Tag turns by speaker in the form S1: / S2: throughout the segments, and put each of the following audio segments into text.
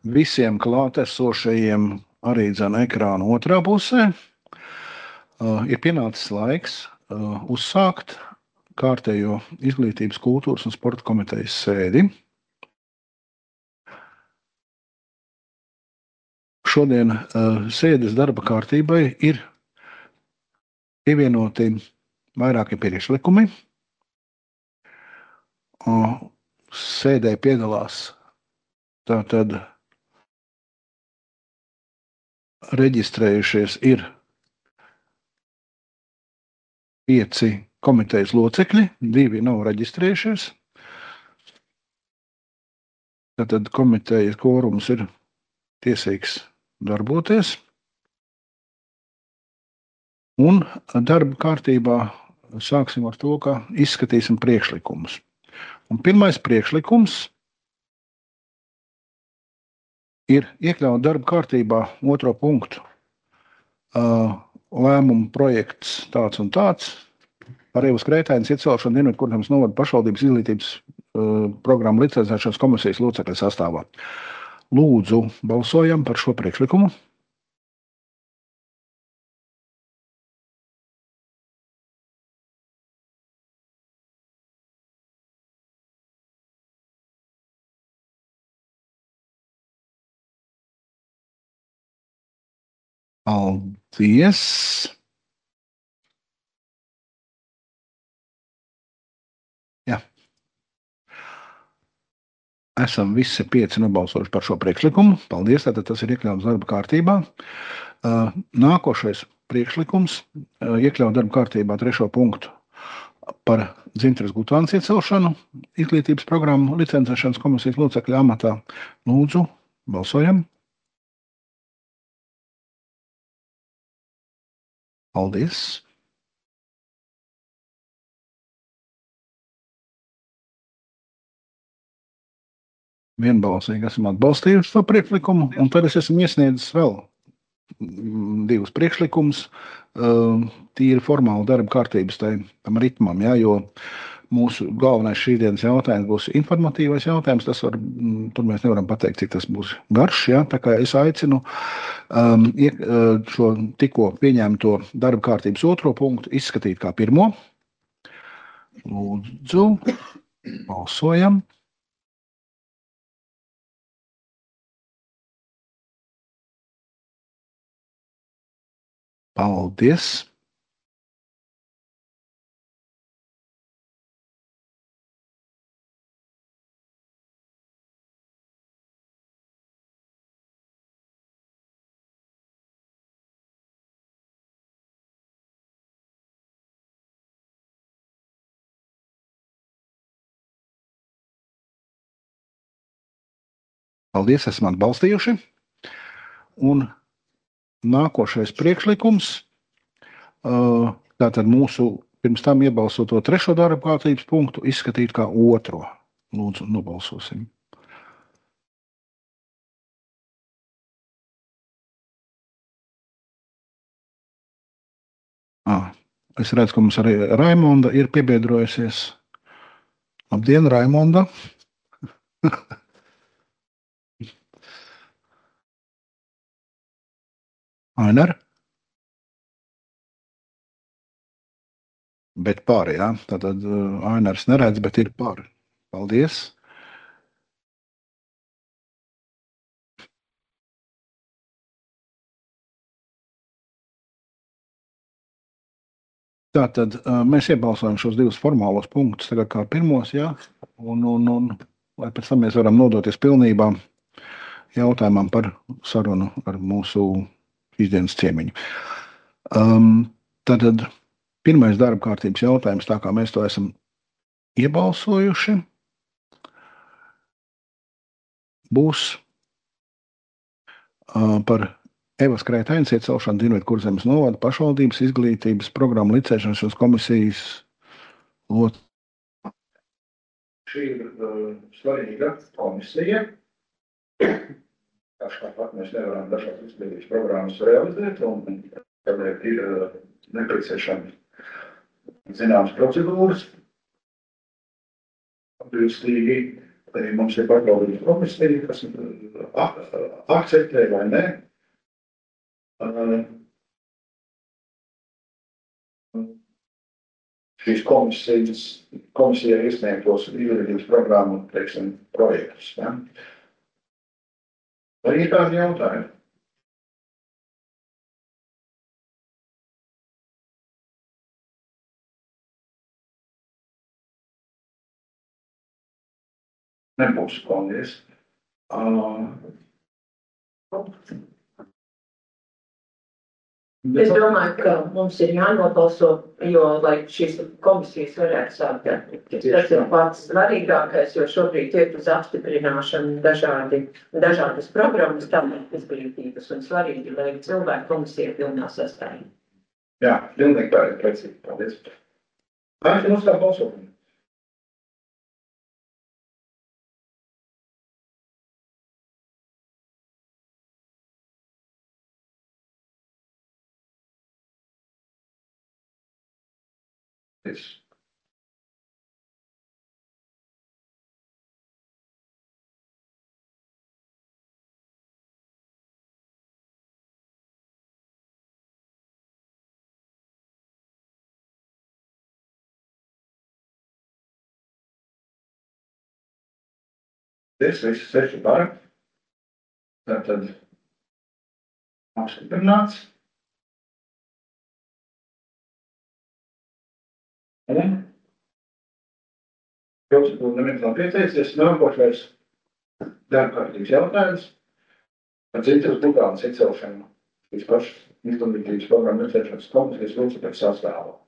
S1: visiem klātesošajiem arī dzen ekrāna otrā pusē. Ir pienācis laiks uzsākt kārtējo Izglītības, kultūras un sporta komitejas sēdi. Šodien sēdes darba kārtībai ir pievienoti vairāki priekšlikumi. Sēdē piedalās tātad reģistrējušies ir 5 komitejas locekļi, 2 nav reģistrējušies. Tātad komitejas kvorums ir tiesīgs darboties. Un darba kārtībā sāksim ar to, ka izskatīsim priekšlikumus. Un pirmais priekšlikums ir iekļaut darba kārtībā 2. punktu. Lēmumu projekts tāds un tāds par Evas Krētaines iecelšanu Dienvidkurzemes novada pašvaldības izglītības programmu licencēšanas komisijas locekļu sastāvā. Lūdzu, balsojam par šo priekšlikumu. Paldies! Jā. Esam visi 5 nobalsojuši par šo priekšlikumu. Paldies, tātad tas ir iekļauts darba kārtībā. Nākošais priekšlikums iekļaut darba kārtībā 3. punktu par Dzintaras Gutānas iecelšanu izglītības programmu licencēšanas komisijas locekļa amatā. Lūdzu, balsojam. Paldies! Vienbalsīgi esam atbalstījuši šo priekšlikumu, un tad es esmu iesniedzis vēl 2 priekšlikumus, tīri formāli darba kārtības tam ritmam, ja, jo mūsu galvenais šīdienas jautājums būs informatīvais jautājums, tur mēs nevaram pateikt, cik tas būs garš, ja, tā kā es aicinu šo tikko pieņemto darba kārtības 2. punktu izskatīt kā pirmo. Lūdzu, balsojam. Paldies! Paldies, esam atbalstījuši. Un nākošais priekšlikums, tātad mūsu pirms tam iebalsoto 3. darba kārtības punktu izskatīt kā 2. Lūdzu, nobalsosim. Es redzu, ka mums arī Raimonda ir piebiedrojusies. Labdien, Raimonda! Ainar? Bet par, jā. Tātad Ainars neredz, bet ir par. Paldies! Tātad mēs iebalsojam šos 2 formālos punktus tagad kā pirmos, jā. Un lai pēc tam mēs varam nodoties pilnībā jautājumam par sarunu ar mūsu šīsdienas ciemiņu. Tātad pirmais darba kārtības jautājums, tā kā mēs to esam iebalsojuši, būs par Evas Krētaines iecelšanu Dienvidkurzemes novada pašvaldības izglītības programmu licencēšanas komisijas locekļa. Šī ir svarīga komisija. Tāpat mēs nevaram dažādas izglītības programmas realizēt, un tādēļ ir nepieciešami zināmas procedūras. Atbilstīgi, mums ir pašvaldības komisija, kas akceptē vai ne. Šīs komisijai izsniegtos izglītības programmu, teiksim, projektus. Ja? Vai ir tādi jautājumi? Nebūs, paldies.
S2: Es domāju, ka mums ir jānobalso, jo, lai šīs komisijas varētu sākt, tas ir pats svarīgākais, jo šobrīd ir uz apstiprināšanu dažādas programmas, tāpēc izglītības un svarīgi, lai cilvēku komisija pilnā sastāvā.
S1: Jā, pilnīgi tā ir precīzi. Paldies. Kā ir mums tā balsojuma? Visi 6 par. Tātad apstiprināts. Un jūs neviens nav pieteicies. Nākošais darbkārtības jautājums par citas budānas iecelšanu. Līdz pašas izglītības programmu iecelšanas komisijas locekļu sastāvā.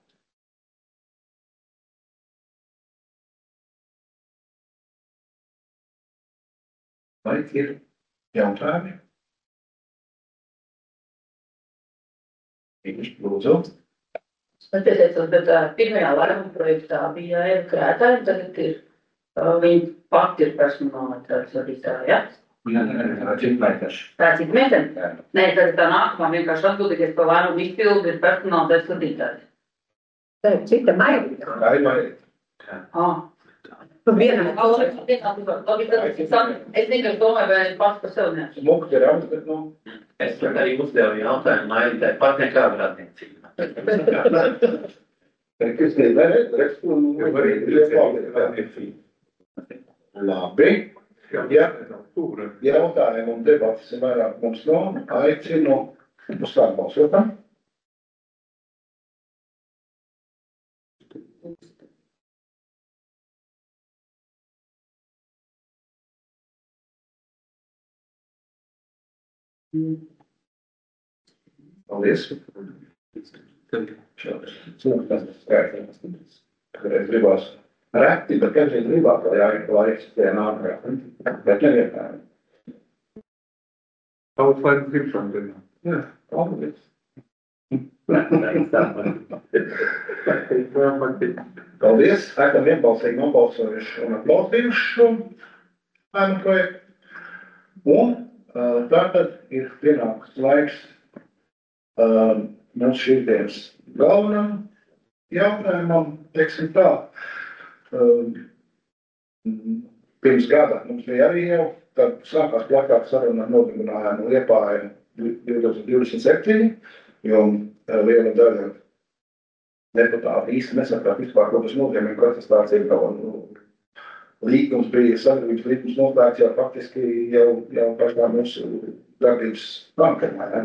S1: Vai ir jautājumi? Lūdzu.
S2: Attiecot, bet pirmajā lēmuma projektā bija Eva Krētāja, tagad ir, viņa pati ir personālitātes vadītāja, ja?
S1: Jā, cik meiteši.
S2: Tā cik meitene? Nē, tagad tā nākamā vienkārši atbildīgais par lēmumu izpildi ir personālitātes vadītāja. Tā ir cita mairīta.
S1: Tā ir mairīta.
S2: Vienā es tikai domāju, vai pats par sevi neesmu.
S1: Lūk, ir rauds, bet nu.
S3: Es arī uzdevu jautājumu, mairītai pat nekāda radniecība.
S1: Labi. Ja jautājumu un debatas ir vairāk mums nav, aicinu uzstāt balsotam. Paldies. Kādreiz gribās reti, bet kādreiz gribās, lai jāiet laiks tie nākamajā. Bet nevienkārši.
S4: Tautas laiks gribšana dienā.
S1: Jā, paldies. Paldies. Esam vienbalsīgi nobalsojuši un atbalstījuši šo lēmumu projektu. Un tātad ir pienācis laiks mums šīs dienas galvenam jautājumam, teiksim tā. Pirms gada mums bija arī jau, tad sākās plakāta saruna ar nodibinājumu Liepāju 2027, jo liela daļa deputāti īsti nesaprāt vispār, ko tas nozīmē, ka tas tāds ir. Līgums bija sadarbības līgums noslēgts jau faktiski jau pašā mūsu darbības sākumā.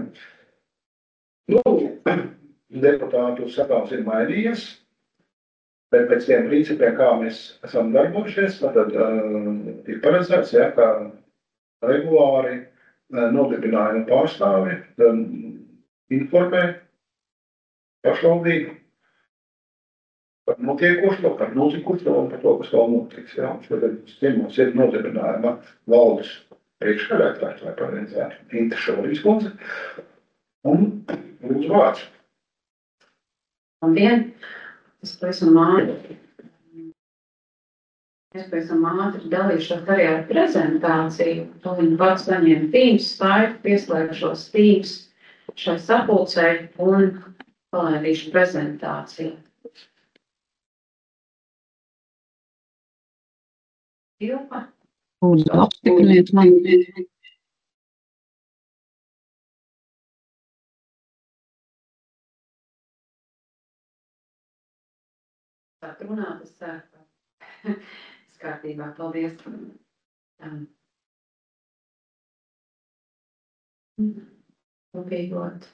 S1: Deputātu satāvs ir mainījies, bet pēc tiem principiem, kā mēs esam darbojušies, tad ir paredzēts, ja, kā regulāri nodibinājuma pārstāvi informē pašvaldību par notiekošo, par notikušo un par to, kas vēl notiks. Ja. Šodien ciemos ir nodibinājuma valdes priekšsēdētājs, lai paredzētu Inta Šaurīs kundze. Un lūdzu vārds.
S5: Labdien! Es pavisam ātri dalīšos arī ar prezentāciju. Tūlīt pats paņēma Teams, Skype, pieslēgšos Teams šai sapulcei un palaidīšu prezentāciju. Lūdzu, apstipriniet mani. sākt runāt, es ceru, ka kārtībā. Paldies. Lūpīgot.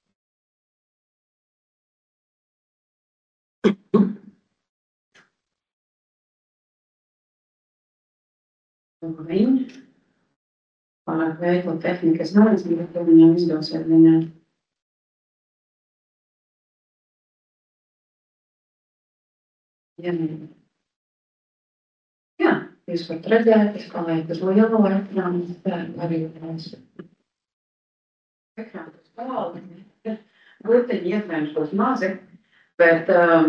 S5: Viņi pārāk veikla tehnika, es nezinu, bet to viņam izdosies viņā. Jā, jūs varat redzēt, es palieku uz lielo ekrānu, arī mēs ekrānu uz galdu. Glutiņi ietvērs būs mazi, bet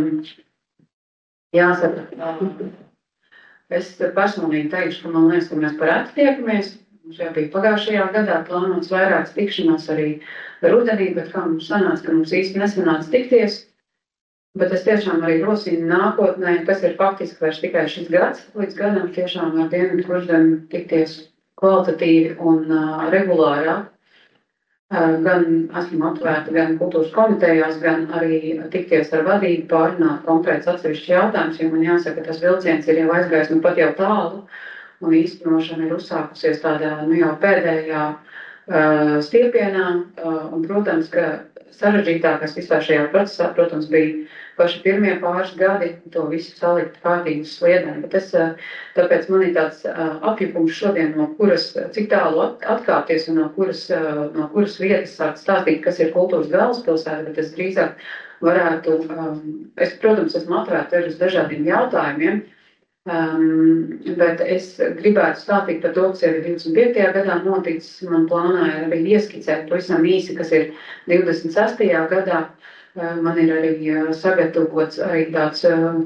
S5: jāsaka, es personīgi teikšu, ka man liekas, ka mēs parādi tiekamies. Mums jau bija pagājušajā gadā plānots vairākas tikšanās arī rudenī, bet kā mums sanāca, ka mums īsti nesanāca tikties. Bet es tiešām arī rosinu nākotnē, kas ir faktiski vairs tikai šis gads, līdz gadam tiešām ar Dienvidu Kurzemi tikties kvalitatīvi un regulārāk. Gan esmu atvērta gan kultūras komitejās, gan arī tikties ar vadību, pārunāt konkrēts atsevišķi jautājums, jo man jāsaka, tas vilciens ir jau aizgājis pat jau tālu, un īstenošana ir uzsākusies tādā, jau pēdējā stiepienā, un, protams, ka sarežģītākais vispār šajā procesā, protams, bija paši pirmie pāris gadi to visu salikt kārtīgi uz sliedēm, bet tāpēc man ir tāds apjukums šodien, no kuras, cik tālu atkāpties un no kuras vietas sākt stāstīt, kas ir kultūras galvaspilsēta, bet es drīzāk varētu, es, protams, esmu atvērta arī uz dažādiem jautājumiem, bet es gribētu stāstīt par to, kas jau ir 25. gadā noticis, man plānā ir arī ieskicēt pavisam īsi, kas ir 26. gadā. Man ir arī sagatavots arī tāds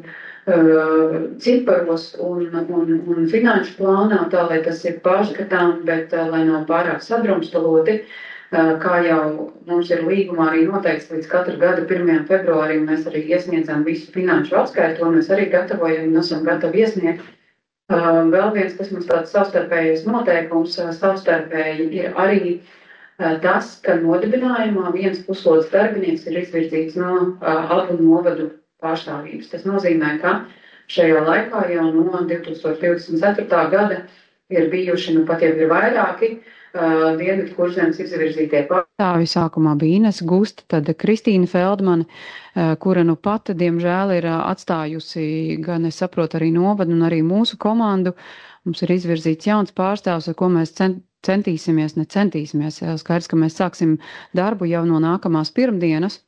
S5: ciparos un finanšu plānā, tā, lai tas ir pārskatām, bet lai nav pārāk sadrumstaloti, kā jau mums ir līgumā arī noteikts līdz katru gada 1. februārim, mēs arī iesniedzam visu finanšu atskaitu, un mēs arī gatavojam un esam gatavi iesniegt. Vēl viens, kas mums tāds savstarpējais noteikums, savstarpēji ir arī tas, ka nodibinājumā viens puslodes darbinieks ir izvirzīts no abu novadu pārstāvības. Tas nozīmē, ka šajā laikā jau no 2024. gada ir bijuši, pat jau ir vairāki Dienvidu Kurzemes izvirzītie pārstāvji. Sākumā bija Ines Gusta, tad Kristīna Feldmane, kura nu pat, diemžēl, ir atstājusi gan, es saprotu, arī novadu un arī mūsu komandu. Mums ir izvirzīts jauns pārstāvs, ar ko mēs centīsimies. Skaidrs, ka mēs sāksim darbu jau no nākamās pirmdienas.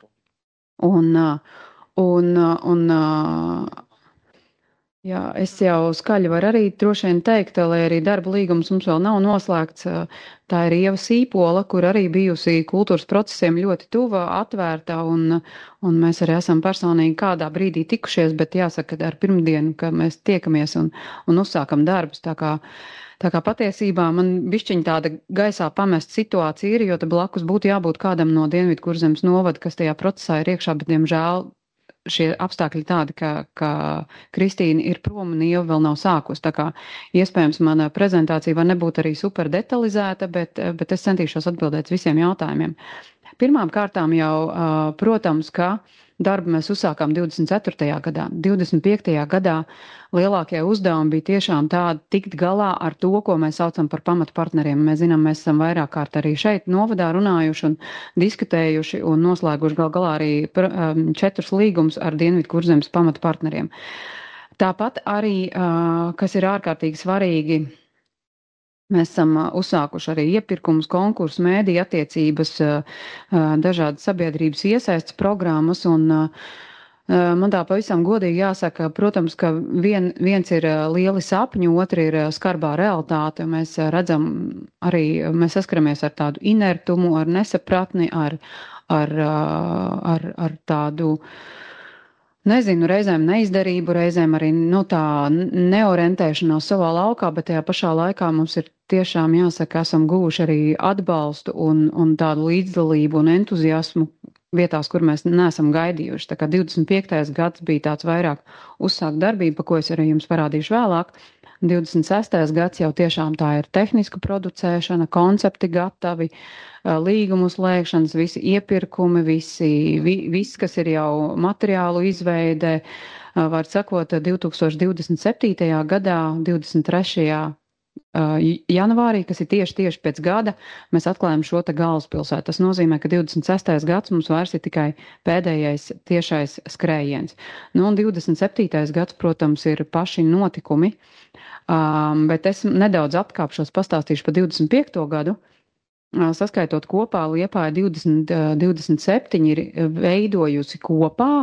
S5: Jā, es jau skaļi varu arī droši vien teikt, lai arī darba līgums mums vēl nav noslēgts. Tā ir Ieva Sīpola, kur arī bijusi kultūras procesiem ļoti tuva, atvērta, un mēs arī esam personīgi kādā brīdī tikušies, bet jāsaka, ar pirmdienu, ka mēs tiekamies un uzsākam darbus. Tā kā patiesībā man bišķiņ tāda gaisā pamest situācija ir, jo te blakus būtu jābūt kādam no Dienvidu Kurzemes novada, kas tajā procesā ir iekšā, bet diemžēl šie apstākļi tādi, ka Kristīna ir prom un Ieva vēl nav sākus. Tā kā iespējams mana prezentācija var nebūt arī super detalizēta, bet es centīšos atbildēt visiem jautājumiem. Pirmām kārtām jau, protams, ka darbu mēs uzsākām 24. gadā. 25. gadā lielākie uzdevumi bija tiešām tādi tikt galā ar to, ko mēs saucam par pamatpartneriem. Mēs zinām, mēs esam vairāk kārt arī šeit novadā runājuši un diskutējuši un noslēguši galā arī 4 līgumus ar Dienvidu Kurzemes pamatpartneriem. Tāpat arī, kas ir ārkārtīgi svarīgi, mēs esam uzsākuši arī iepirkumus, konkursus, mēdīju attiecības, dažādas sabiedrības iesaistes programmas, un man tā pavisam godīgi jāsaka, protams, ka viens ir lieli sapņi, otri ir skarbā realitāte. Mēs redzam arī, mēs saskaramies ar tādu inertumu, ar nesapratni, ar tādu, nezinu, reizēm neizdarību, reizēm arī tā neorientēšanos savā laukā, bet tajā pašā laikā mums ir tiešām jāsaka, esam guvuši arī atbalstu un tādu līdzdalību un entuziasmu vietās, kur mēs neesam gaidījuši. Tā kā 25. gads bija tāds vairāk uzsākt darbību, pa ko es arī jums parādīšu vēlāk. 26. gads jau tiešām tā ir tehniska producēšana, koncepti gatavi, līgumu slēgšanas, visi iepirkumi, viss, kas ir jau materiālu izveide, Var sakot, 2027. gadā, 23. janvārī, kas ir tieši pēc gada, mēs atklājam šo te galvaspilsētu. Tas nozīmē, ka 26. gads mums vairs ir tikai pēdējais tiešais skrējiens. Nu, un 27. gads, protams, ir paši notikumi, bet es nedaudz atkāpšos, pastāstīšu par 25. gadu. Saskaitot kopā, Liepāja 2027 ir veidojusi kopā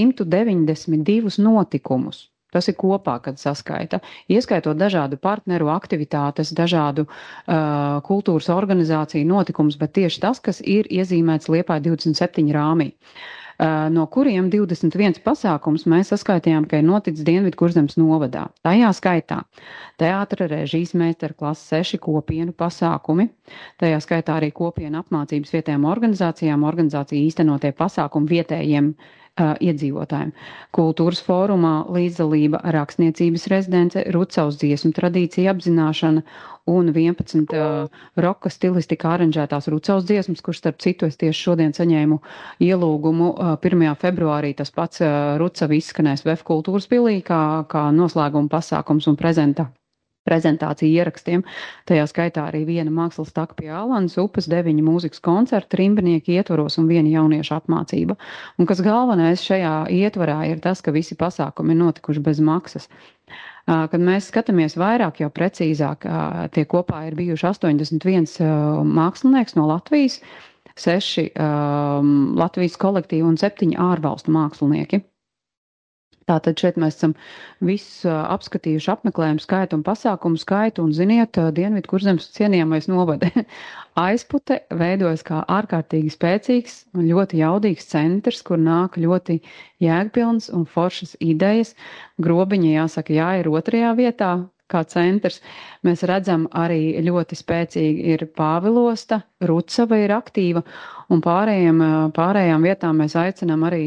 S5: 192 notikumus. Tas ir kopā, kad saskaita, ieskaitot dažādu partneru aktivitātes, dažādu kultūras organizāciju notikumus, bet tieši tas, kas ir iezīmēts Liepāja 27 rāmī. No kuriem 21 pasākums mēs saskaitījām, ka ir noticis Dienvidkurzemes novadā. Tajā skaitā teātra režijas meistarklases 6 kopienu pasākumi, tajā skaitā arī kopienu apmācības vietējām organizāciju īstenotie pasākumi vietējiem iedzīvotājiem. Kultūras fórumā līdzdalība, rakstniecības rezidence, Rucavas dziesmu tradīcija apzināšana un 11 roka stilistikā aranžētās Rucavas dziesmas, kurš starp citu es tieši šodien saņēmu ielūgumu 1. februārī. Tas pats Rucava izskanēs VF kultūras pilī kā noslēguma pasākums un prezentācija ierakstiem. Tajā skaitā arī viena mākslas taka pie Alanas upes, 9 mūzikas koncerti, rimbinieki ietvaros un viena jauniešu apmācība. Un kas galvenais šajā ietvarā ir tas, ka visi pasākumi ir notikuši bez maksas. Kad mēs skatāmies vairāk, jau precīzāk, tie kopā ir bijuši 81 mākslinieks no Latvijas, 6 Latvijas kolektīvi un 7 ārvalstu mākslinieki. Tātad šeit mēs esam visu apskatījuši apmeklējumu skaitu un pasākumu skaitu, un ziniet, Dienvidkurzemes cienījamais novada Aizpute veidojas kā ārkārtīgi spēcīgs un ļoti jaudīgs centrs, kur nāk ļoti jēgpilns un foršas idejas. Grobiņa, jāsaka, ir 2. vietā kā centrs. Mēs redzam arī ļoti spēcīgi ir Pāvilosta, Rucava ir aktīva, un pārējām vietām mēs aicinām arī,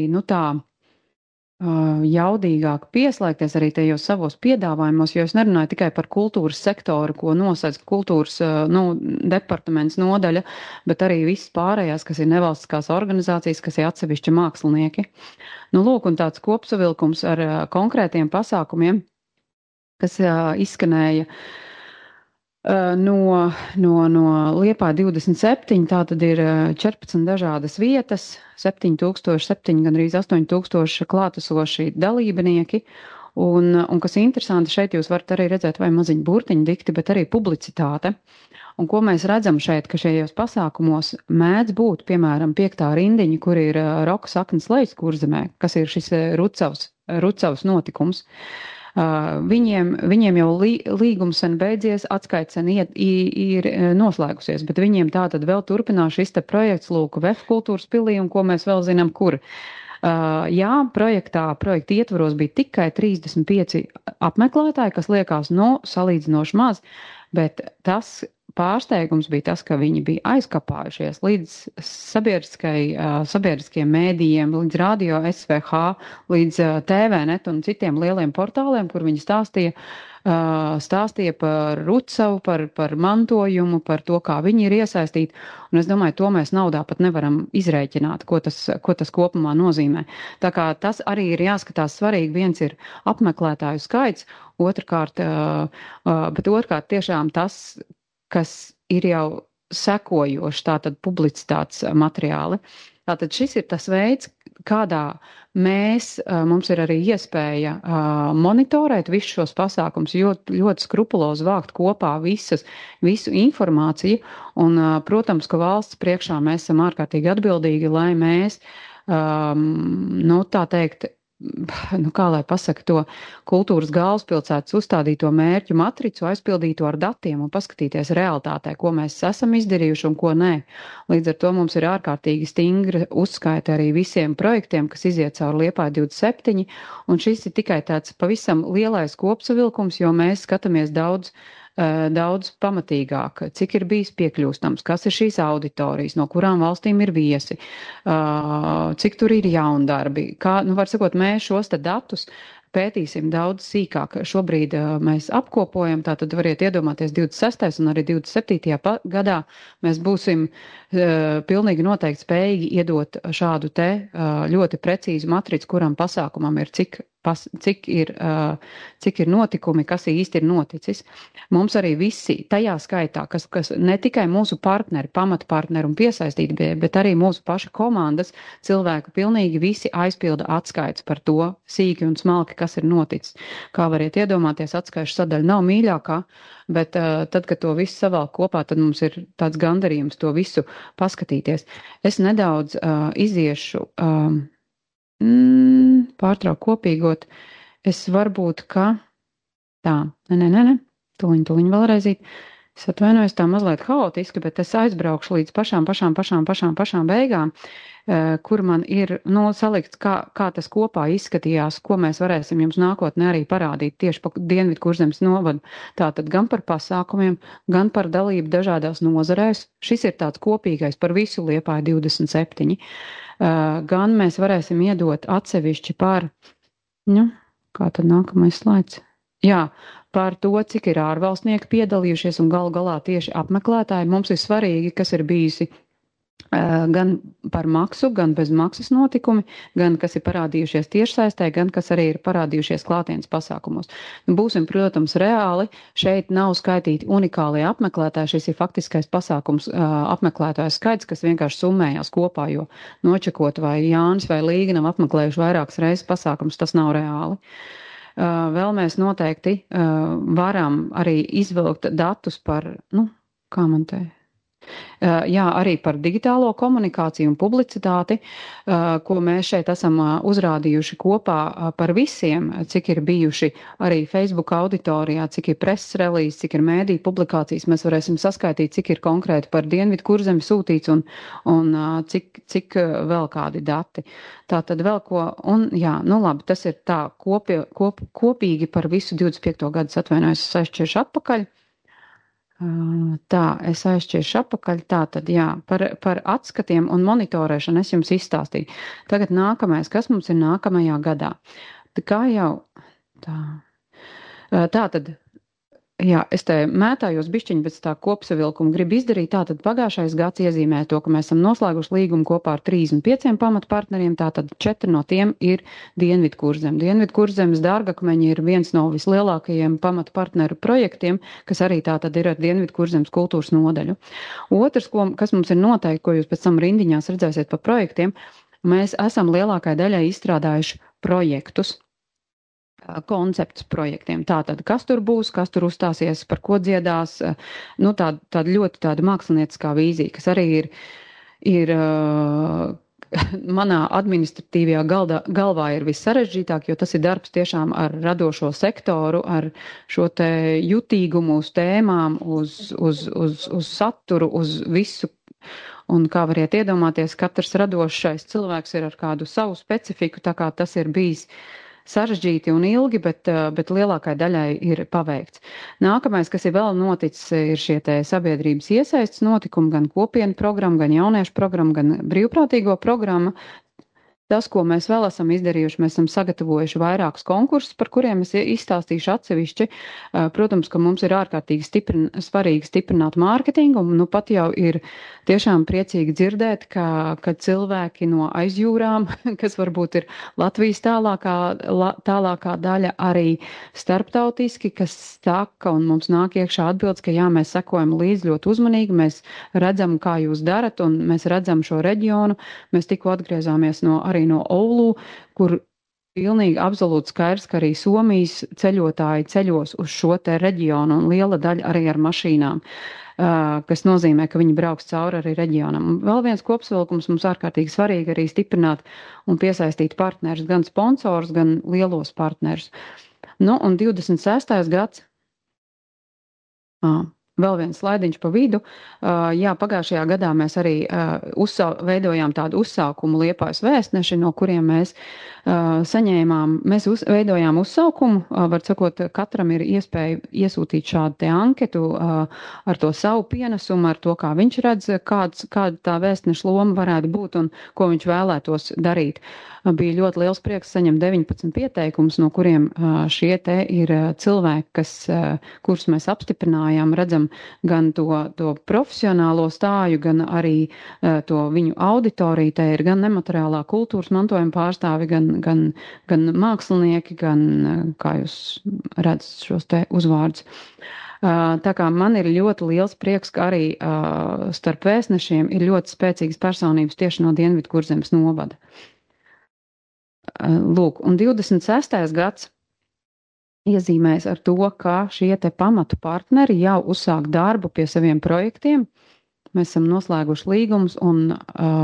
S5: jaudīgāk pieslēgties arī tajos savos piedāvājumos, jo es nerunāju tikai par kultūras sektoru, ko nosedz kultūras departaments nodaļa, bet arī viss pārējās, kas ir nevalstiskās organizācijas, kas ir atsevišķi mākslinieki. Lūk, un tāds kopsavilkums ar konkrētiem pasākumiem, kas izskanēja no Liepāja 27, tā tad ir 14 dažādas vietas, 7 gandrīz 8,000 klātesoši dalībnieki, un kas interesanti, šeit jūs varat arī redzēt vai maziņu burtiņu dikti, bet arī publicitāte. Un ko mēs redzam šeit, ka šajos pasākumos mēdz būt, piemēram, 5. rindiņa, kur ir roka saknes lejas Kurzemē, kas ir šis Rucavas notikums. Viņiem jau līgums sen beidzies, atskaits sen ir noslēgusies, bet viņiem tātad vēl turpinās šis te projekts Lūku VF kultūras pilī, un ko mēs vēl zinām, kur. Jā, projekta ietvaros bija tikai 35 apmeklētāji, kas liekas, salīdzinoši maz, bet tas pārsteigums bija tas, ka viņi bija aizkapājušies līdz sabiedriskiem mēdījiem, līdz radio SVH, līdz TVNet un citiem lieliem portāliem, kur viņi stāstīja par Rucavu, par mantojumu, par to, kā viņi ir iesaistīti. Un es domāju, to mēs naudā pat nevaram izrēķināt, ko tas kopumā nozīmē. Tā kā tas arī ir jāskatās svarīgi. Viens ir apmeklētāju skaits, otrkārt tiešām tas, kas ir jau sekojoši, tātad publicitātes materiāli. Tātad šis ir tas veids, kādā mums ir arī iespēja monitorēt visus šos pasākums, ļoti skrupulozi vākt kopā visu informāciju, un, protams, ka valsts priekšā mēs esam ārkārtīgi atbildīgi, lai mēs, tā teikt, kā lai pasaka to kultūras galvaspilsētas uzstādīto mērķu matricu, aizpildīto ar datiem un paskatīties realitātē, ko mēs esam izdarījuši un ko nē. Līdz ar to mums ir ārkārtīgi stingra uzskaita arī visiem projektiem, kas iziet cauri Liepāja 27, un šis ir tikai tāds pavisam lielais kopsavilkums, jo mēs skatāmies daudz pamatīgāk, cik ir bijis piekļūstams, kas ir šīs auditorijas, no kurām valstīm ir viesi, cik tur ir jaundarbi. Var sakot, mēs šos te datus pētīsim daudz sīkāk. Šobrīd mēs apkopojam, tātad variet iedomāties 26. un arī 27. gadā mēs būsim pilnīgi noteikti spējīgi iedot šādu te ļoti precīzu matricu, kuram pasākumam ir cik cik ir notikumi, kas īsti ir noticis. Mums arī visi tajā skaitā, kas ne tikai mūsu partneri, pamatpartneri un piesaistīti, bet arī mūsu paša komandas cilvēki pilnīgi visi aizpilda atskaits par to sīki un smalki, kas ir noticis. Kā variet iedomāties, atskaišu sadaļa nav mīļākā, bet tad, kad to visu savalk kopā, tad mums ir tāds gandarījums to visu paskatīties. Es nedaudz iziešu pārtrauk kopīgot. Es varbūt, ka tā, tuliņ vēlreizīt. Es atvainojos tā mazliet haotiski, bet es aizbraukšu līdz pašām beigām, kur man ir salikts, kā tas kopā izskatījās, ko mēs varēsim jums nākotnē arī parādīt tieši pa Dienvidkurzemes novadu. Tātad gan par pasākumiem, gan par dalību dažādās nozarēs. Šis ir tāds kopīgais par visu Liepāju 27. Gan mēs varēsim iedot atsevišķi par, kā tad nākamais slaids? Jā, par to, cik ir ārvalstnieki piedalījušies un galu galā tieši apmeklētāji. Mums ir svarīgi, kas ir bijusi gan par maksu, gan bez maksas notikumi, gan kas ir parādījušies tiešsaistē, gan kas arī ir parādījušies klātienes pasākumos. Būsim, protams, reāli. Šeit nav skaitīti unikālie apmeklētāji. Šis ir faktiskais pasākums apmeklētāju skaits, kas vienkārši summējās kopā, jo nočekot vai Jānis vai Līga nav apmeklējuši vairākas reizes pasākums, tas nav reāli. Vēl mēs noteikti varam arī izvilkt datus par, kā man te... Jā, arī par digitālo komunikāciju un publicitāti, ko mēs šeit esam uzrādījuši kopā par visiem, cik ir bijuši arī Facebook auditorijā, cik ir preses relīzes, cik ir mēdī publikācijas. Mēs varēsim saskaitīt, cik ir konkrēti par Dienvidkurzemi sūtīts un cik vēl kādi dati. Tā tad vēl ko, un jā, labi, tas ir tā kopīgi par visu 25. gadu, atvainojos, es aizšķiršu atpakaļ. Tā, es aizšķiršu apakaļ, tā tad jā, par atskatiem un monitorēšanu es jums izstāstīju. Tagad nākamais, kas mums ir nākamajā gadā? Kā jau tā tad, jā, es te mētājos bišķiņi pēc tā kopsavilkumu gribu izdarīt. Tātad pagājušais gads iezīmē to, ka mēs esam noslēguši līgumu kopā ar 35 pamatpartneriem, tātad 4 no tiem ir Dienvidkurzeme. Dienvidkurzemes dārgakmeņi ir viens no vislielākajiem pamatpartneru projektiem, kas arī tātad ir ar Dienvidkurzemes kultūras nodaļu. Otrs, kas mums ir noteikti, ko jūs pēc tam rindiņās redzēsiet par projektiem, mēs esam lielākai daļai izstrādājuši projektus, konceptus projektiem. Tātad, kas tur būs, kas tur uzstāsies, par ko dziedās, tāda ļoti tāda mākslinieckā vīzija, kas arī ir manā administratīvajā galvā ir vissarežģītāk, jo tas ir darbs tiešām ar radošo sektoru, ar šo te jutīgumu uz tēmām, uz saturu, uz visu. Un kā variet iedomāties, katrs radošais cilvēks ir ar kādu savu specifiku, tā kā tas ir bijis sarežģīti un ilgi, bet lielākai daļai ir paveikts. Nākamais, kas ir vēl noticis, ir šie te sabiedrības iesaistes notikumi, gan kopienu programma, gan jauniešu programma, gan brīvprātīgo programma. Tas, ko mēs vēl esam izdarījuši, mēs esam sagatavojuši vairākus konkursus, par kuriem es izstāstīšu atsevišķi. Protams, ka mums ir ārkārtīgi svarīgi stiprināt mārketingu, un pat jau ir tiešām priecīgi dzirdēt, ka cilvēki no aizjūrām, kas varbūt ir Latvijas tālākā daļa, arī starptautiski, kas saka, un mums nāk iekšā atbildes, ka jā, mēs sekojam līdzi ļoti uzmanīgi, mēs redzam, kā jūs darat, un mēs redzam šo reģionu. Mēs tikko atgriezāmies arī no Oulu, kur pilnīgi absolūti skaidrs, ka arī Somijas ceļotāji ceļos uz šo te reģionu un liela daļa arī ar mašīnām, kas nozīmē, ka viņi brauks cauri arī reģionam. Un vēl viens kopsavilkums mums ārkārtīgi svarīgi arī stiprināt un piesaistīt partnerus, gan sponsors, gan lielos partnerus. Un 26. gads. Vēl viens slaidiņš pa vidu. Jā, pagājušajā gadā mēs arī veidojām tādu uzsaukumu Liepājas vēstneši, no kuriem mēs saņēmām, mēs veidojām uzsaukumu, var sakot, katram ir iespēja iesūtīt šādu te anketu ar to savu pienesumu, ar to, kā viņš redz, kāda tā vēstneša loma varētu būt un ko viņš vēlētos darīt. Bija ļoti liels prieks saņemt 19 pieteikumus, no kuriem šie te ir cilvēki, kurus mēs apstiprinājām, redzam redzam gan to profesionālo stāju, gan arī to viņu auditoriju. Te ir gan nemateriālā kultūras mantojuma pārstāvi, gan mākslinieki, gan, kā jūs redzat šos te uzvārdus. Tā kā man ir ļoti liels prieks, ka arī starp vēstnešiem ir ļoti spēcīgas personības tieši no Dienvidkurzemes novada. Lūk, un 26. gads iezīmēs ar to, ka šie te pamatu partneri jau uzsāk darbu pie saviem projektiem. Mēs esam noslēguši līgumus un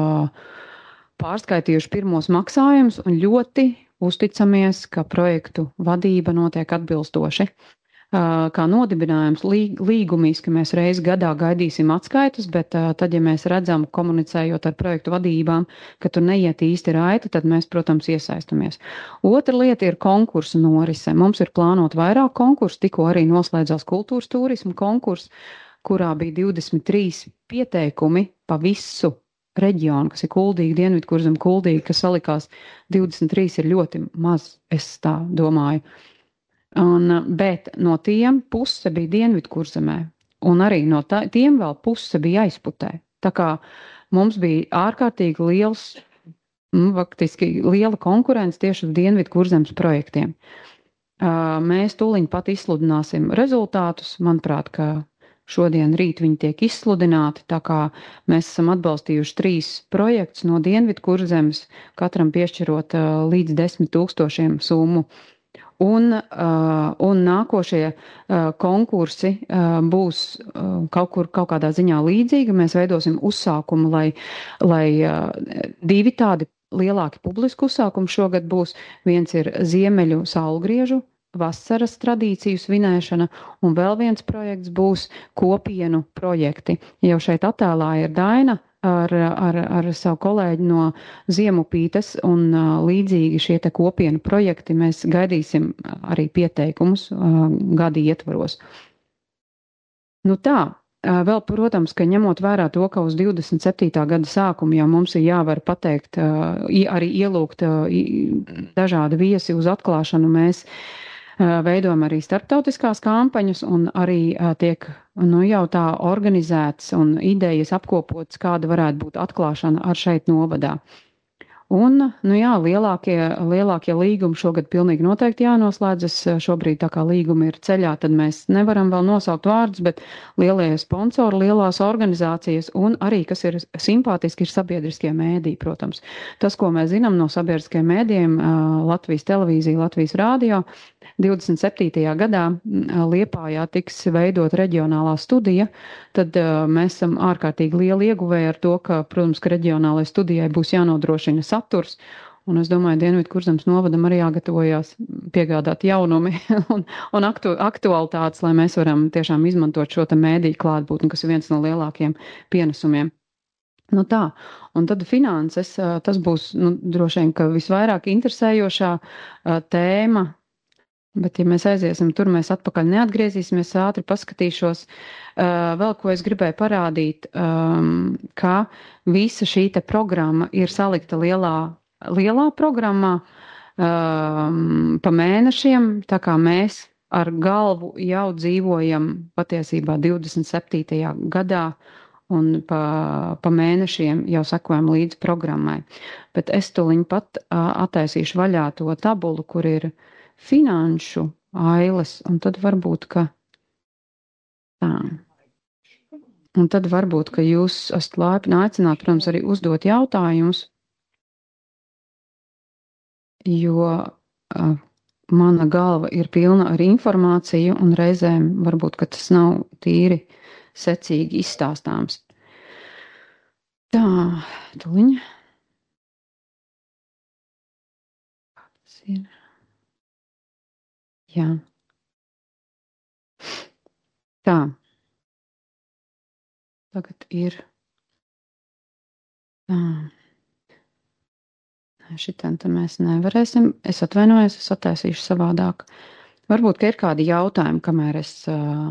S5: pārskaitījuši pirmos maksājumus un ļoti uzticamies, ka projektu vadība notiek atbilstoši. Kā nodibinājums līgumiski mēs reizi gadā gaidīsim atskaitas, bet tad, ja mēs redzam, komunicējot ar projektu vadībām, ka tur neiet īsti raita, tad mēs, protams, iesaistamies. Otra lieta ir konkursu norise. Mums ir plānot vairāk konkursu, tikko arī noslēdzās kultūras turismu konkurss, kurā bija 23 pieteikumi pa visu reģionu, kas ir Kuldīga, Dienvidkurzeme, Kuldīga, kas salikās 23 ir ļoti maz, es tā domāju. Bet no tiem puse bija Dienvidkurzemē, un arī no tiem vēl puse bija Aizputē. Tā kā mums bija ārkārtīgi faktiski liela konkurence tieši uz Dienvidkurzemes projektiem. Mēs tūliņ pat izsludināsim rezultātus. Manuprāt, ka šodien rīt viņi tiek izsludināti, tā kā mēs esam atbalstījuši 3 projektus no Dienvidkurzemes, katram piešķirot līdz 10 000 summu. Un nākošie konkursi būs kaut kādā ziņā līdzīgi. Mēs veidosim uzsākumu, lai 2 tādi lielāki publiski uzsākumi šogad būs. Viens ir Ziemeļu saulgriežu vasaras tradīciju svinēšana, un vēl viens projekts būs kopienu projekti. Jau šeit attēlā ir Daina ar savu kolēģi no Ziemupītes, un līdzīgi šie te kopienu projekti mēs gaidīsim arī pieteikumus gada ietvaros. Nu tā, vēl, protams, ka ņemot vērā to, ka uz 27. gada sākumu jau mums ir jāvar pateikt, arī ielūgt dažādi viesi uz atklāšanu, mēs veidojam arī starptautiskās kampaņas un arī tiek jau tā organizēts un idejas apkopotas, kāda varētu būt atklāšana ar šeit novadā. Un, lielākie līgumi šogad pilnīgi noteikti jānoslēdzas. Šobrīd tā kā līgumi ir ceļā, tad mēs nevaram vēl nosaukt vārdus, bet lielie sponsori, lielās organizācijas un arī, kas ir simpātiski, ir sabiedriskie mēdī, protams. Tas, ko mēs zinām no sabiedriskajiem mēdījiem, Latvijas televīzija, Latvijas rādio, 27. gadā Liepājā tiks veidot reģionālā studija, tad mēs esam ārkārtīgi lieli ieguvēji ar to, ka, protams, ka reģionālajai studijai būs jānodrošina saturs, un es domāju, Dienvidkurzemes novadam arī jāgatavojās piegādāt jaunumi un aktualitātes, lai mēs varam tiešām izmantot šo te mēdīju klātbūtni, kas ir viens no lielākiem pienesumiem. Nu tā, un tad finanses, tas būs, droši vien, ka visvairāk interesējošā tēma. Bet, ja mēs aiziesim tur, mēs atpakaļ neatgriezīsimies, ātri paskatīšos. Vēl, ko es gribēju parādīt, ka visa šī te programma ir salikta lielā programmā pa mēnešiem, tā kā mēs ar galvu jau dzīvojam patiesībā 27. gadā un pa mēnešiem jau sekojam līdz programmai. Bet es tuliņ pat attaisīšu vaļā to tabulu, kur ir finanšu ailes, un tad varbūt, ka tā. Un tad varbūt, ka jūs esat laipni aicināt, protams, arī uzdot jautājumus, jo mana galva ir pilna ar informāciju, un reizēm varbūt, ka tas nav tīri secīgi izstāstāms. Tā, tuliņ. Tas ir. Jā. Tā. Tagad ir. Tā. Šitien te mēs nevarēsim. Es atvainojos, es attaisīšu savādāk. Varbūt, ka ir kādi jautājumi, kamēr es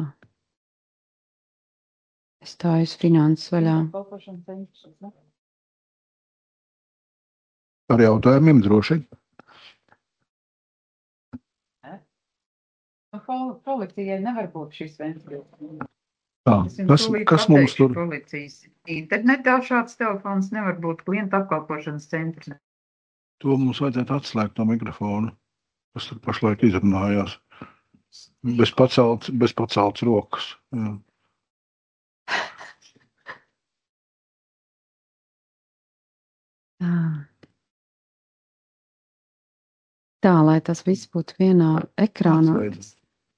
S5: stāju finanses vaļā.
S1: Ar jautājumiem droši.
S5: Policijai nevar būt šis ventils.
S1: Tā,
S4: Es jums tūlīt
S1: kas mums
S4: pateikšu
S1: tur?
S4: policijas. Internetā šāds telefons nevar būt klienta apkalpošanas centrs.
S1: To mums vajadzētu atslēgt no mikrofona, kas tur pašlaik izrunājās. Bez pacelts rokas. Jā.
S5: Tā, lai tas viss būtu vienā ekrānā.
S1: Atslēdz.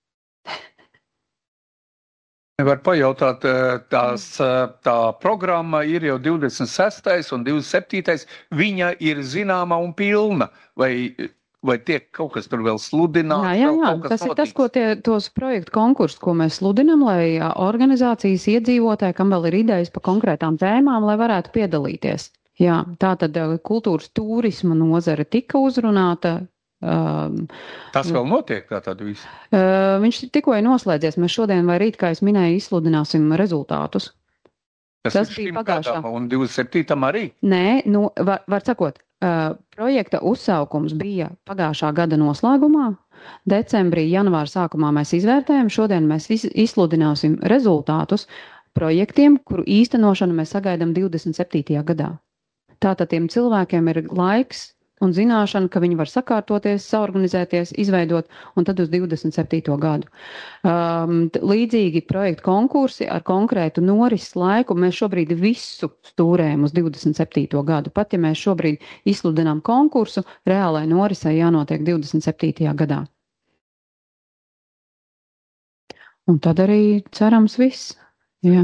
S6: Var pajautāt, tā programma ir jau 26. un 27. Viņa ir zināma un pilna, vai tiek kaut kas tur vēl sludināts?
S5: Jā, tas ir tas, ko tos projektu konkursus, ko mēs sludinam, lai organizācijas iedzīvotāji, kam vēl ir idejas par konkrētām tēmām, lai varētu piedalīties. Jā, tātad kultūras turisma nozare tika uzrunāta.
S6: Tas vēl notiek, tā tad viss?
S5: Viņš tikko ir noslēdzies. Mēs šodien vai rīt, kā es minēju, izsludināsim rezultātus. Tas bija pagājušā.
S6: Un 27. arī?
S5: Nē, var sakot, projekta uzsaukums bija pagājušā gada noslēgumā. Decembrī, janvāra sākumā mēs izvērtējam. Šodien mēs izsludināsim rezultātus projektiem, kuru īstenošanu mēs sagaidām 27. gadā. Tātad tiem cilvēkiem ir laiks un zināšana, ka viņi var sakārtoties, saorganizēties, izveidot, un tad uz 27. gadu. Līdzīgi projektu konkursi ar konkrētu norises laiku, mēs šobrīd visu stūrējam uz 27. gadu. Pat ja mēs šobrīd izsludinām konkursu, reālai norisei jānotiek 27. gadā. Un tad arī cerams viss. Jā.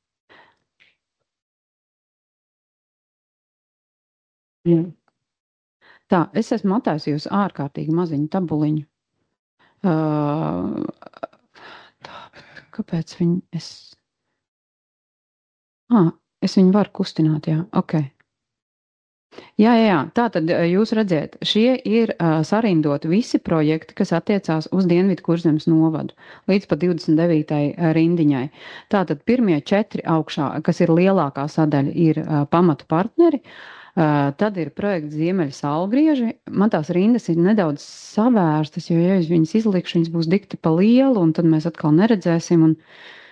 S5: Jā. Tā, es esmu attaisījusi ārkārtīgi maziņu tabuliņu. Kāpēc viņu es viņu varu kustināt, jā, ok. Jā, tātad jūs redzēt, šie ir sarindoti visi projekti, kas attiecās uz Dienvidu Kurzemes novadu, līdz pat 29. rindiņai. Tātad pirmie 4 augšā, kas ir lielākā sadaļa, ir pamatu partneri. Tad ir projekts Ziemeļa Saulgrieži. Man tās rindas ir nedaudz savērstas, jo, ja es viņas izlikšu, viņas būs dikti pa lielu, un tad mēs atkal neredzēsim, un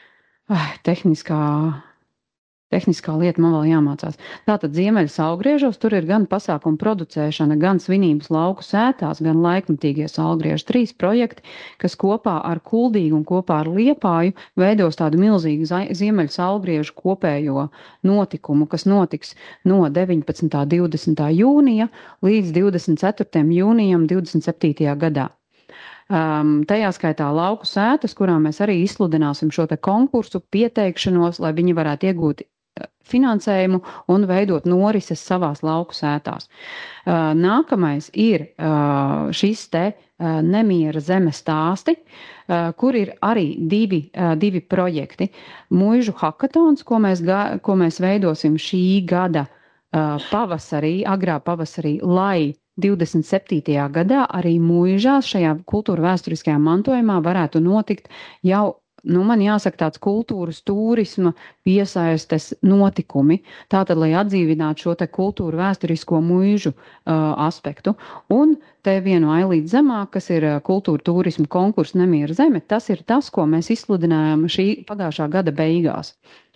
S5: tehniskā lieta man vēl jāmācās. Tātad Ziemeļa Saulgriežos tur ir gan pasākumu producēšana, gan svinības lauku sētās, gan laikmatīgie saulgrieži. 3 projekti, kas kopā ar Kuldīgu un kopā ar Liepāju veidos tādu milzīgu Ziemeļa Saulgriežu kopējo notikumu, kas notiks no 19. 20. jūnija līdz 24. jūnijam 27. gadā. Tajā skaitā lauku sētas, kurām mēs arī izsludināsim šo te konkursu pieteikšanos, lai viņi varētu iegūt finansējumu un veidot norises savās lauku sētās. Nākamais ir šis te Nemiera zemes stāsti, kur ir arī divi projekti. Muižu hakatons, ko mēs veidosim šī gada pavasarī, agrā pavasarī, lai 27. gadā arī Muižās šajā kultūra vēsturiskajā mantojumā varētu notikt jau, man jāsaka, tāds kultūras turisma piesaistes notikumi. Tātad, lai atdzīvinātu šo te kultūra vēsturisko Muižu aspektu. Un te vienu ailīt zemāk, kas ir kultūra turisma konkurss Nemiera zeme, tas ir tas, ko mēs izsludinājām šī pagājušā gada beigās.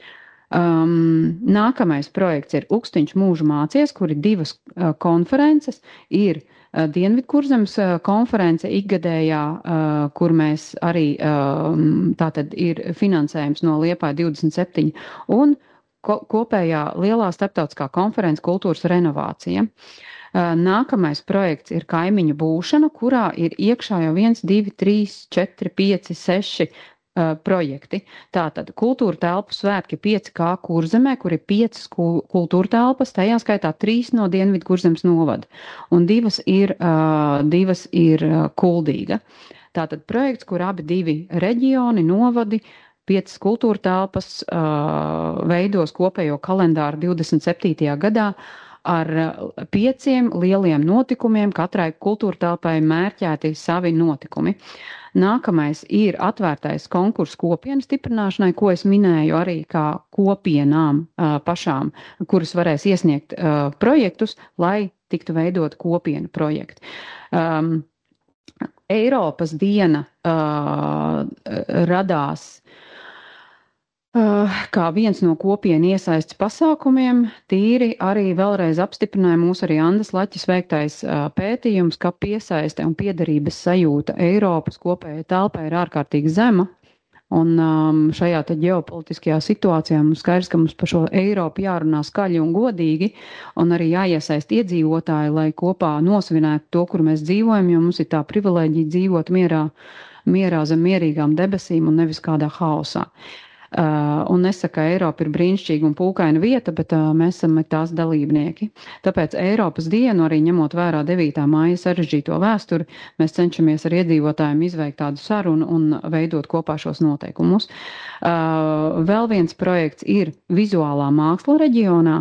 S5: Nākamais projekts ir Ukstiņš mūžu mācies, kur ir 2 konferences. Ir Dienvidu Kurzemes konference ikgadējā, kur mēs arī tātad ir finansējums no Liepāja 27 un kopējā lielā starptautiskā konference kultūras renovācija. Nākamais projekts ir kaimiņu būšana, kurā ir iekšā jau 1, 2, 3, 4, 5, 6 projekti. Tātad kultūra telpu svētki 5K Kurzemē, kur ir 5 kultūra telpas, tajā skaitā 3 no Dienvidu Kurzemes novada, un 2 ir Kuldīga. Tātad projekts, kur abi 2 reģioni, novadi, 5 kultūra telpas veidos kopējo kalendāru 27. gadā ar 5 lieliem notikumiem, katrai kultūra telpai mērķēti savi notikumi. Nākamais ir atvērtais konkurss kopienu stiprināšanai, ko es minēju arī kā kopienām pašām, kuras varēs iesniegt projektus, lai tiktu veidot kopienu projektu. Eiropas diena radās Kā viens no kopienu iesaistes pasākumiem, tīri arī vēlreiz apstiprināja mūsu arī Andas Laķis veiktais pētījums, ka piesaiste un piederības sajūta Eiropas kopējai telpai ir ārkārtīgi zema. Un šajā te ģeopolitiskajā situācijā mums skaidrs, ka mums par šo Eiropu jārunā skaļi un godīgi, un arī jāiesaist iedzīvotāji, lai kopā nosvinētu to, kur mēs dzīvojam, jo mums ir tā privilēģija dzīvot mierā zem mierīgām debesīm un nevis kādā haosā. Un nesaka, ka Eiropa ir brīnišķīga un pūkaina vieta, bet mēs esam tās dalībnieki. Tāpēc Eiropas dienu, arī ņemot vērā 9. māja sarežģīto vēsturi, mēs cenšamies ar iedzīvotājiem izveikt tādu sarunu un veidot kopā šos noteikumus. Vēl viens projekts ir vizuālā māksla reģionā.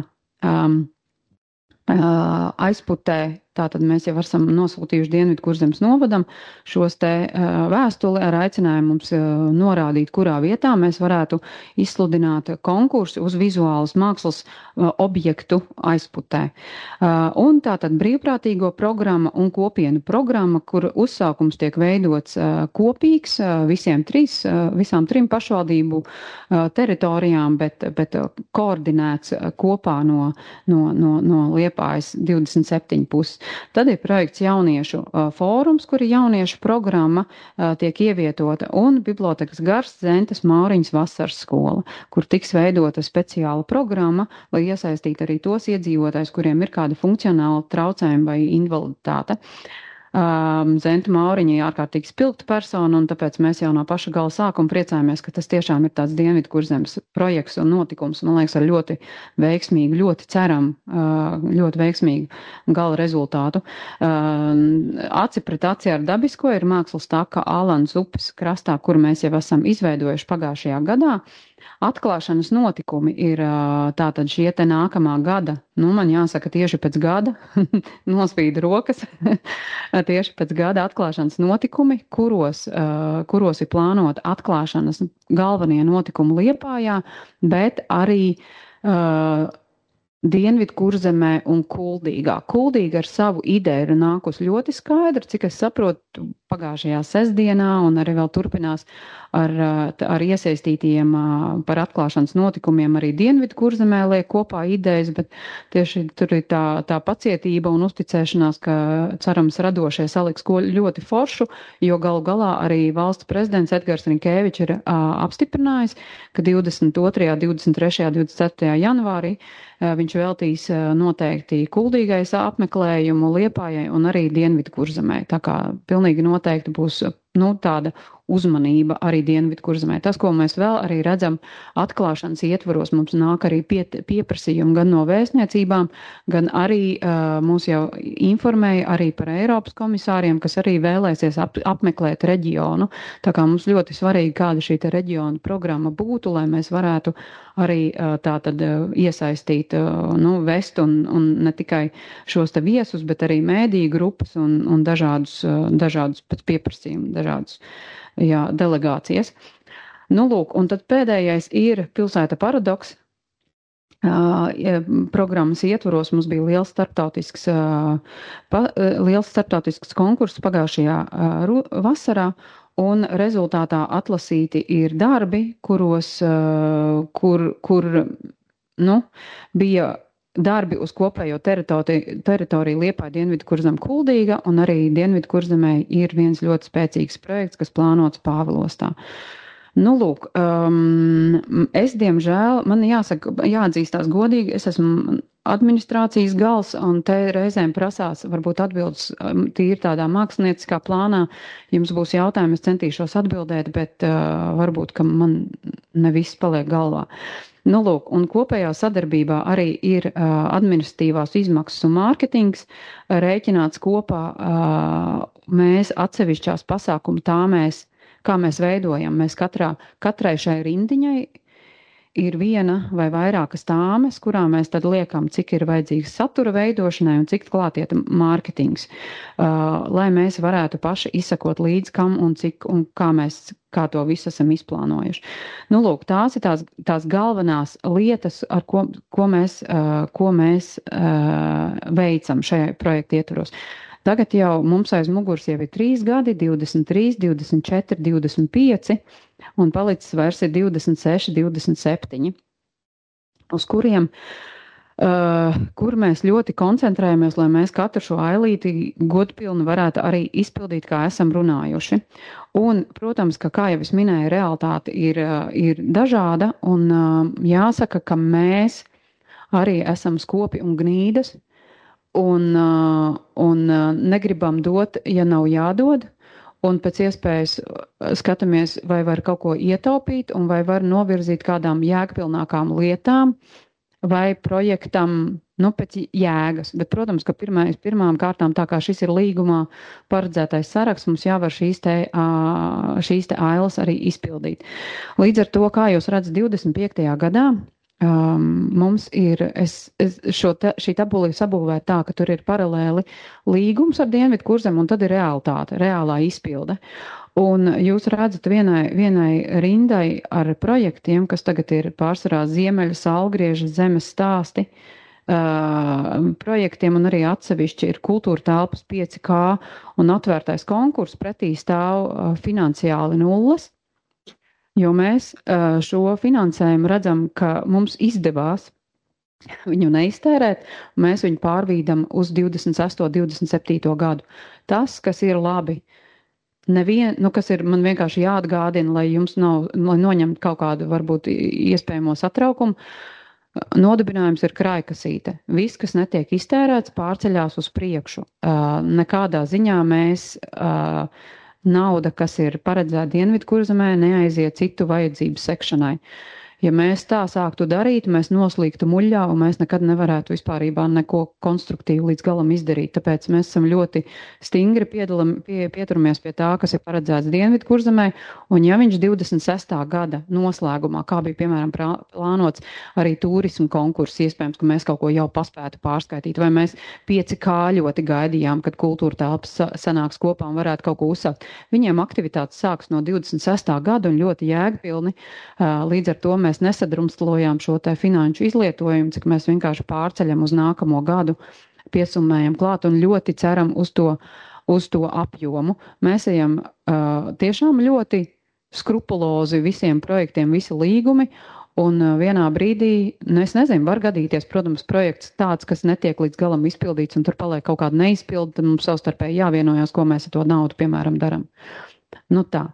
S5: Aizputē, tātad mēs jau esam nosūtījuši Dienvidkurzemes novadam šos te vēstuli ar aicinājumu mums norādīt, kurā vietā mēs varētu izsludināt konkursu uz vizuālas mākslas objektu Aizputē. Un tātad brīvprātīgo programma un kopienu programma, kur uzsākums tiek veidots kopīgs visām trim pašvaldību teritorijām, bet koordinēts kopā no Liepājas 27 puses. Tad ir projekts Jauniešu fórums, kur jauniešu programma tiek ievietota, un Bibliotekas Garsts Zentas Mauriņas vasaras skola, kur tiks veidota speciāla programma, lai iesaistītu arī tos iedzīvotājus, kuriem ir kāda funkcionāla traucējuma vai invaliditāte. Zenta Mauriņa ir ārkārtīgi spilgta persona, un tāpēc mēs jau no paša gala sākuma priecājamies, ka tas tiešām ir tāds Dienvidkurzemes projekts un notikums, man liekas, ar ļoti veiksmīgu, ļoti ceram, ļoti veiksmīgu gala rezultātu. Aci pret aci ar dabisko ir mākslas taka Ālans upes krastā, kur mēs jau esam izveidojuši pagājušajā gadā. Atklāšanas notikumi ir tātad šie te nākamā gada, man jāsaka tieši pēc gada, nospīd rokas, tieši pēc gada atklāšanas notikumi, kuros ir plānota atklāšanas galvenie notikumi Liepājā, bet arī Dienvidkurzemē un Kuldīgā. Kuldīga ar savu ideju ir nākus ļoti skaidri, cik es saprotu, pagājušajā sestdienā un arī vēl turpinās ar iesaistītiem par atklāšanas notikumiem arī Dienvidkurzemē liek kopā idejas, bet tieši tur ir tā pacietība un uzticēšanās, ka cerams radošie saliks ko ļoti foršu, jo galu galā arī valsts prezidents Edgars Rinkēvičs ir apstiprinājis, ka 22., 23., 24. janvārī viņš veltīs noteikti Kuldīgais apmeklējumu Liepājai un arī Dienvidkurzemē. Tā kā pilnīgi noteikti būs tāda uzmanība arī Dienvidkurzemē. Tas, ko mēs vēl arī redzam atklāšanas ietvaros, mums nāk arī pieprasījumi gan no vēstniecībām, gan arī mūs jau informēja arī par Eiropas komisāriem, kas arī vēlēsies apmeklēt reģionu. Tā kā mums ļoti svarīgi, kāda šī te reģiona programma būtu, lai mēs varētu arī tātad iesaistīt, vest un ne tikai šos te viesus, bet arī mēdīju grupas un dažādus pēc pieprasījumu, dažādus delegācijas. Lūk, un tad pēdējais ir Pilsēta paradoks. Programmas ietvaros mums bija liels starptautisks konkurss pagājušajā vasarā, un rezultātā atlasīti ir darbi, kur bija darbi uz kopējo teritoriju Liepāja, Dienvidkurzeme, Kuldīga, un arī Dienvidkurzemē ir viens ļoti spēcīgs projekts, kas plānots Pāvilostā. Lūk, es diemžēl, man jāatzīstās godīgi, es esmu administrācijas gals, un te reizēm prasās varbūt atbildes tīri tādā mākslinieckā plānā. Jums būs jautājumi, es centīšos atbildēt, bet varbūt, ka man ne viss paliek galvā. Lūk, un kopējā sadarbībā arī ir administratīvās izmaksas un mārketings rēķināts kopā. Mēs atsevišķās pasākumu kā mēs veidojam. Mēs katrai šai rindiņai ir viena vai vairākas tāmes, kurā mēs tad liekam, cik ir vajadzīgs satura veidošanai un cik klātiet mārketings, lai mēs varētu paši izsakot līdz kam un cik un kā to visu esam izplānojuši. Lūk, tās ir tās galvenās lietas, ar ko mēs veicam šajā projekta ietvaros. Tagad jau mums aiz muguras jau ir 3 gadi, 23, 24, 25, un palicis vairs ir 26, 27, uz kuriem kur mēs ļoti koncentrējamies, lai mēs katru šo ailīti godpilni varētu arī izpildīt, kā esam runājuši. Un, protams, ka, kā jau es minēju, realitāte ir dažāda, un jāsaka, ka mēs arī esam skopi un gnīdas, un negribam dot, ja nav jādod, un pēc iespējas skatāmies, vai var kaut ko ietaupīt, un vai var novirzīt kādām jēgpilnākām lietām, vai projektam, pēc jēgas. Bet, protams, ka pirmām kārtām, tā kā šis ir līgumā paredzētais saraksts, mums jāvar šīs te ailes arī izpildīt. Līdz ar to, kā jūs redzat, 25. gadā mums ir, šī tabula ir sabūvēta tā, ka tur ir paralēli līgums ar Dienvidu Kurzemi, un tad ir realitāte, reālā izpilde. Un jūs redzat vienai rindai ar projektiem, kas tagad ir pārsvarā Ziemeļa, Salgrieža, Zemes stāsti, projektiem, un arī atsevišķi ir kultūra telpas 5K un atvērtais konkurss, pretī stāv finansiāli nulles, jo mēs šo finansējumu redzam, ka mums izdevās viņu neiztērēt, mēs viņu pārvīdam uz 28, 27. gadu. Tas, kas ir labi, kas ir man vienkārši jāatgādina, lai jums lai noņemt kaut kādu varbūt iespējamo satraukumu, nodibinājums ir krājkasīte. Viss, kas netiek iztērēts, pārceļās uz priekšu. Nekādā ziņā mēs nauda, kas ir paredzēta Dienvidu Kurzemē, neaiziet citu vajadzību sekšanai. Ja mēs tā sāktu darīt, mēs noslīgtu muļļā, un mēs nekad nevarētu vispārībā neko konstruktīvu līdz galam izdarīt. Tāpēc mēs esam ļoti stingri pieturamies pie tā, kas ir paredzēts Dienvidu Kurzemē, un ja viņš 26. gada noslēgumā, kā bija piemēram plānots arī turismu konkurss, iespējams, ka mēs kaut ko jau paspētu pārskaitīt, vai mēs 5K ļoti gaidījām, kad kultūra telpas sanāks kopā un varētu kaut ko uzsākt. Viņiem aktivitātes sāks no 26. gada un ļoti jēgpilni, līdz ar to mēs nesadrumstalojām šo te finanšu izlietojumu, cik mēs vienkārši pārceļam uz nākamo gadu, piesumējam klāt un ļoti ceram uz to apjomu. Mēs ejam tiešām ļoti skrupulozi visiem projektiem, visi līgumi, un vienā brīdī, es nezinu, var gadīties, protams, projekts tāds, kas netiek līdz galam izpildīts, un tur paliek kaut kāda neizpilda, tad mums savstarpēji jāvienojās, ko mēs ar to naudu, piemēram, daram. Tā.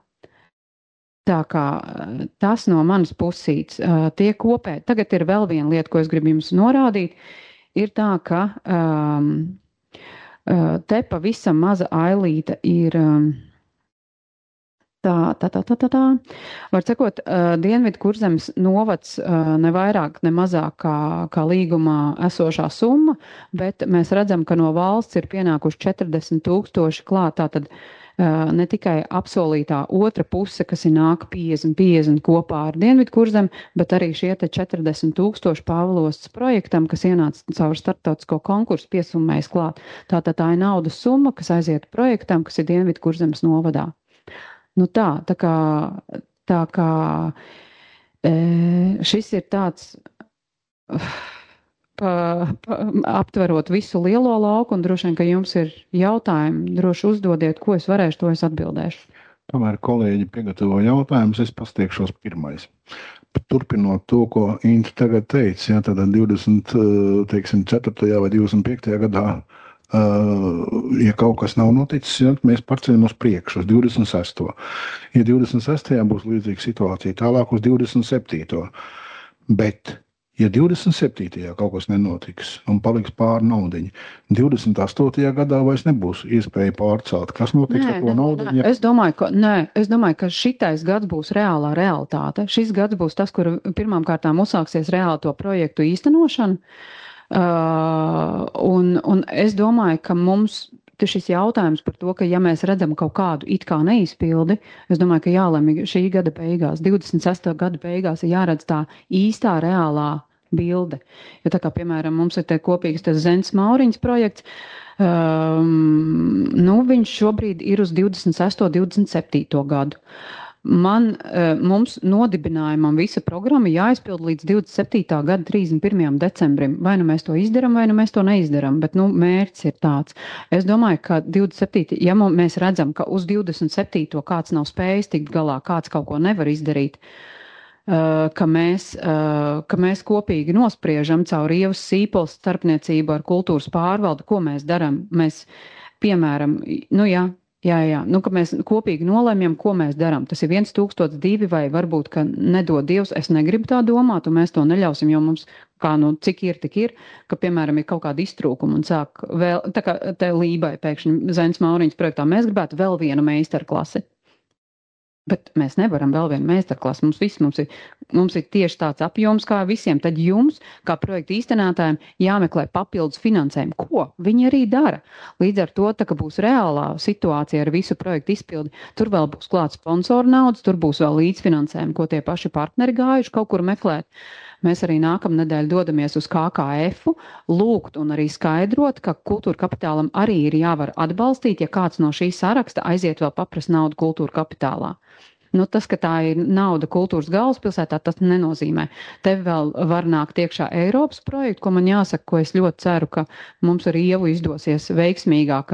S5: Tā kā tas no manas pusītes tie kopēji. Tagad ir vēl viena lieta, ko es gribu jums norādīt, ir tā, ka te pavisam maza ailīte ir tā. Var sakot, Dienvidu Kurzemes novads ne vairāk, ne mazāk kā līgumā esošā summa, bet mēs redzam, ka no valsts ir pienākuši 40,000 klāt, tātad ne tikai apsolītā otra puse, kas ir nāk 50 kopā ar Dienvidu Kurzemi, bet arī šie 40,000 Pāvilostas projektam, kas ienāca caur starptautisko konkursu, piesumējas klāt. Tātad tā ir naudas summa, kas aiziet projektam, kas ir Dienvidu Kurzemes novadā. Tā kā šis ir tāds aptverot visu lielo lauku, un droši vien, ka jums ir jautājumi, droši uzdodiet, ko es varēšu, to es atbildēšu.
S1: Tomēr kolēģi piegatavo jautājumus, es pastiekšos pirmais. Turpinot to, ko Inta tagad teica, tad 24. vai 25. gadā, ja kaut kas nav noticis, mēs pārceļam uz priekšu, uz 26. Ja 26. būs līdzīga situācija, tālāk uz 27. Bet ja 27. kaut kas nenotiks un paliks pāri naudiņi, 28. gadā vairs nebūs iespēja pārcelt. Kas notiks ar to naudiņu?
S5: Es domāju, ka šitais gads būs reālā realitāte. Šis gads būs tas, kur pirmām kārtām uzsāksies reāli to projektu īstenošanu. Un es domāju, ka mums šis jautājums par to, ka ja mēs redzam kaut kādu it kā neizpildi, es domāju, ka jālemj šī gada beigās, 26. gada beigās ir jāredz tā īstā reālā bilde. Ja tā kā, piemēram, mums ir te kopīgs tas Zens Mauriņas projekts, viņš šobrīd ir uz 26. 27. gadu. Mums nodibinājumam visa programma jāizpild līdz 27. gada 31. decembrim. Vai nu mēs to izdaram, vai nu mēs to neizdaram, bet mērķis ir tāds. Es domāju, ka 27. ja mēs redzam, ka uz 27. kāds nav spējis tikt galā, kāds kaut ko nevar izdarīt, ka mēs kopīgi nospriežam caur Ievas Sīpols starpniecību ar kultūras pārvaldu, ko mēs daram. Mēs, piemēram, ka mēs kopīgi nolemjam, ko mēs darām. Tas ir 1000, 2 vai varbūt, ka nedod Dievs, es negribu tā domāt, un mēs to neļausim, jo mums, cik ir, tik ir, ka, piemēram, ir kaut kāda iztrūkuma un sāk vēl, tā kā te Lībai pēkšņi Zaņas Mauriņas projektā, mēs gribētu vēl vienu meistarklasi. Bet mēs nevaram vēl vienu meistarklasi. Mums ir tieši tāds apjoms kā visiem. Tad jums, kā projekta īstenētājiem, jāmeklē papildus finansējumu. Ko viņi arī dara? Līdz ar to, ka būs reālā situācija ar visu projektu izpildi, tur vēl būs klāt sponsoru naudas, tur būs vēl līdzfinansējumi, ko tie paši partneri gājuši kaut kur meklēt. Mēs arī nākamnedēļ dodamies uz KKF, lūgt un arī skaidrot, ka kultūra kapitālam arī ir jāvar atbalstīt, ja kāds no šī saraksta aiziet vēl paprast naudu kultūra kapitālā. Tas, ka tā ir nauda kultūras galvaspilsētā, tas nenozīmē. Te vēl var nākt iekšā Eiropas projektu, ko man jāsaka, ko es ļoti ceru, ka mums ar Ievu izdosies veiksmīgāk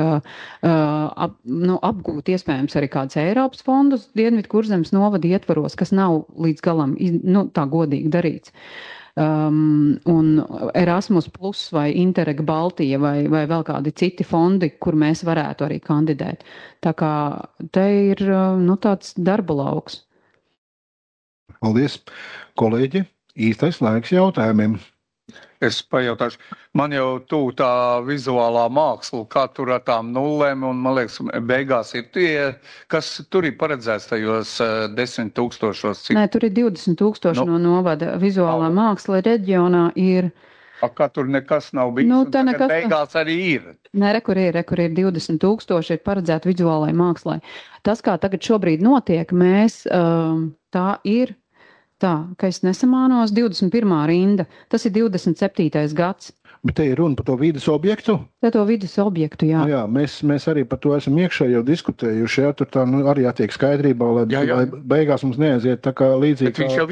S5: apgūt iespējams arī kādus Eiropas fondus Dienvidu Kurzemes novada ietvaros, kas nav līdz galam tā godīgi darīts. Un Erasmus Plus vai Interreg Baltija vai vēl kādi citi fondi, kur mēs varētu arī kandidēt. Tā kā te ir tāds darba lauks.
S1: Paldies, kolēģi. Īstais laiks jautājumiem.
S6: Es pajautāšu, man jau tuvu tā vizuālā māksla, kā tur ar tām nullēm, un man liekas, beigās ir tie, kas tur ir paredzēts tajos 10 000.
S5: Nē, tur ir 20 000 no novada vizuālā māksla reģionā ir.
S6: Kā tur nekas nav bijis, un beigās arī ir.
S5: Nē, kur ir 20 000 ir paredzēti vizuālai mākslai. Tas, kā tagad šobrīd notiek, tā ir. Tā, ka es nesamānos 21. rinda, tas ir 27. gads.
S1: Bet te ir runa par to vides objektu?
S5: Te to vides objektu, jā.
S1: Jā, mēs arī par to esam iekšā jau diskutējuši, jā, tur tā arī jātiek skaidrībā, lai beigās mums neaiziet tā kā līdzīgi.
S6: Bet viņš jau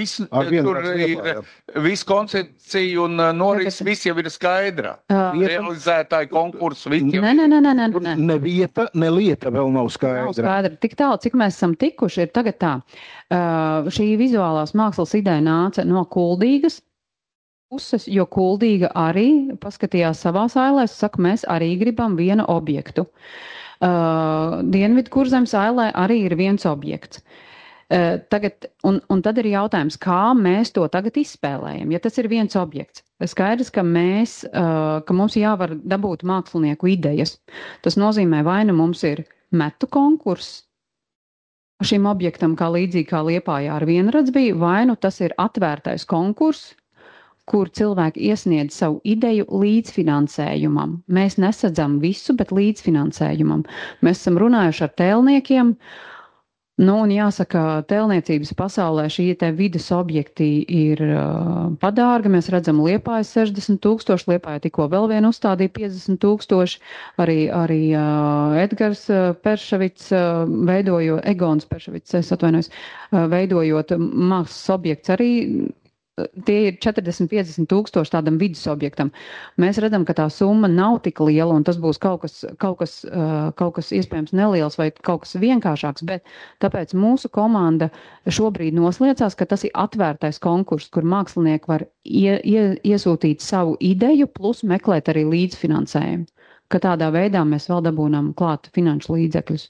S6: viss koncepcija un noris, viss jau ir skaidrā. Realizētāji konkursu, viss jau
S5: Nē.
S1: Ne vieta, ne lieta vēl nav skaidra.
S5: Nav skaidra. Tik tālu, cik mēs esam tikuši, ir tagad tā. Šī vizuālās mākslas ideja nāca no Kuldīgas puses, jo Kuldīga arī paskatījās savās ailēs, saka, mēs arī gribam vienu objektu. Dienvidu Kurzemes ailē arī ir viens objekts. Tagad, un tad ir jautājums, kā mēs to tagad izspēlējam, ja tas ir viens objekts. Skaidrs, ka mums jāvar dabūt mākslinieku idejas. Tas nozīmē, vai nu mums ir metu konkurss šim objektam, kā līdzīgi kā Liepājā ar vienradz bija, vai nu tas ir atvērtais konkurss, kur cilvēki iesniedz savu ideju līdzfinansējumam. Mēs nesadzam visu, bet līdzfinansējumam. Mēs esam runājuši ar tēlniekiem, un jāsaka, tēlniecības pasaulē šī te vides objekti ir padārga. Mēs redzam Liepājas 60 000, Liepāja tikko vēl vienu uzstādīja 50 000, arī Edgars Perševits Egons Perševits, veidojot mākslas objekts arī. Tie ir 40-50 000 tādam vidas objektam. Mēs redzam, ka tā summa nav tik liela, un tas būs kaut kas iespējams neliels vai kaut kas vienkāršāks, bet tāpēc mūsu komanda šobrīd noslēdzās, ka tas ir atvērtais konkurss, kur mākslinieki var iesūtīt savu ideju, plus meklēt arī līdzfinansējumu, ka tādā veidā mēs vēl dabūnām klāt finanšu līdzekļus.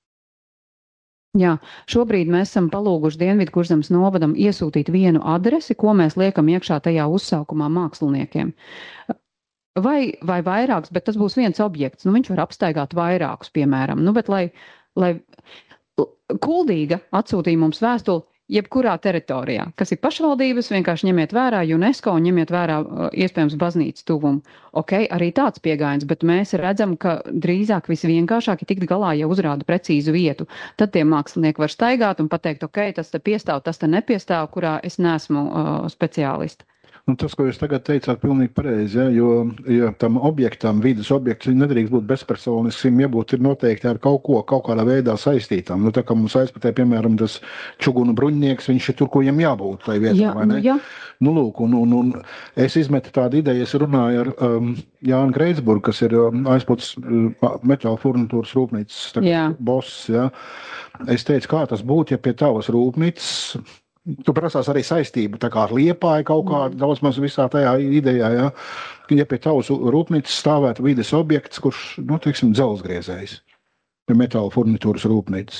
S5: Jā, šobrīd mēs esam palūguši Dienvidu Kurzemes novadam iesūtīt vienu adresi, ko mēs liekam iekšā tajā uzsaukumā māksliniekiem. Vai vairāks, bet tas būs viens objekts. Viņš var apstaigāt vairākus, piemēram. Bet lai Kuldīga atsūtīja mums vēstuli jebkurā teritorijā, kas ir pašvaldības, vienkārši ņemiet vērā UNESCO un ņemiet vērā iespējams baznīcas tuvumu. Arī tāds pieejams, bet mēs redzam, ka drīzāk visvienkāršāk ir tikt galā, ja uzrāda precīzu vietu. Tad tie mākslinieki var staigāt un pateikt, tas te piestāv, tas te nepiestāv, kurā es neesmu speciālista.
S1: Nu, tas, ko jūs tagad teicāt, pilnīgi pareizi, ja, jo tam objektam, vidas objekts, nedrīkst būt bezpersonisks, jābūt ir noteikti ar kaut kādā veidā saistītām. Nu, tā kā mums aizpatē, piemēram, tas čugunu bruņnieks, viņš ir tur, ko viņam jābūt tai vietā, vai ne?
S5: Jā.
S1: Nu, lūk, un es izmetu tādu ideju, es runāju ar Jānu Greitsburgu, kas ir aizpūts metāla furnitūras rūpnīcas boss, ja. Es teicu, kā tas būtu, ja pie tavas rūpnīcas, tu prasās arī saistību, tā kā ar Liepāju kaut kādu, daudz maz visā tajā idejā, ja, ja pie tavas rūpnīcas stāvētu vides objekts, kurš, nu, teiksim, dzelzgriezējs, pie metāla furnitūras rūpnīcas.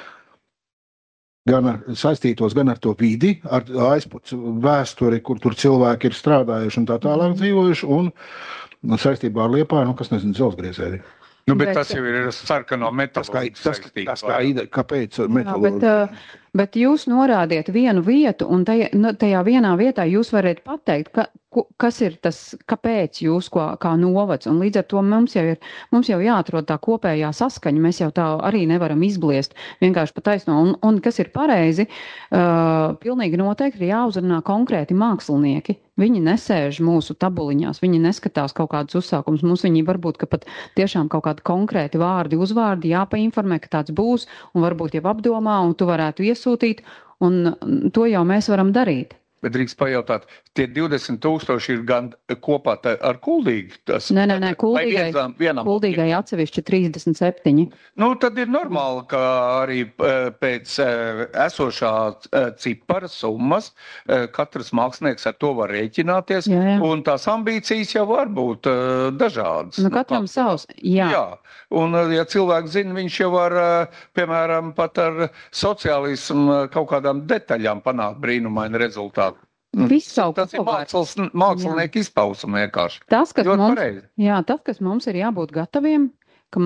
S1: Gan saistītos gan ar to vidi, ar aizputs vēsturi, kur tur cilvēki ir strādājuši un tā tālāk dzīvojuši, un saistībā ar Liepāju, nu, kas nezinu, dzelzgriezēji.
S6: Nu, bet tas jau ir sarkano metāloģiju saistībā.
S1: Tas kā ideja, kāpēc metāloģija?
S5: Bet jūs norādiet vienu vietu, un tajā vienā vietā jūs varat pateikt, kas ir tas, kāpēc jūs kā novads, un līdz ar to mums jau jāatrod tā kopējā saskaņa, mēs jau tā arī nevaram izbliest vienkārši pa taisno, un kas ir pareizi, pilnīgi noteikti ir jāuzrunā konkrēti mākslinieki. Viņi nesēž mūsu tabuliņās, viņi neskatās kaut kādus uzsākumus, mums viņi varbūt, ka pat tiešām kaut kādi konkrēti vārdi, uzvārdi jāpainformē, ka tāds būs, un varbūt jau apdomā, un tu varētu iesūtīt, un to jau mēs varam darīt.
S6: Bet drīkst pajautāt, tie 20,000 ir gan kopā ar Kuldīgi?
S5: Nē, Kuldīgai atsevišķi 37.
S6: Nu, tad ir normāli, ka arī pēc esošā cipara summas katrs mākslinieks ar to var rēķināties, un tās ambīcijas jau var būt dažādas.
S5: Nu, katram savs, jā.
S6: Un, ja cilvēks zina, viņš jau var, piemēram, pat ar sociālismu kaut kādām detaļām panākt brīnumainu rezultātu. Tas ir mākslinieki izpausme vienkārši.
S5: Tas, kas mums ir jābūt gataviem, ka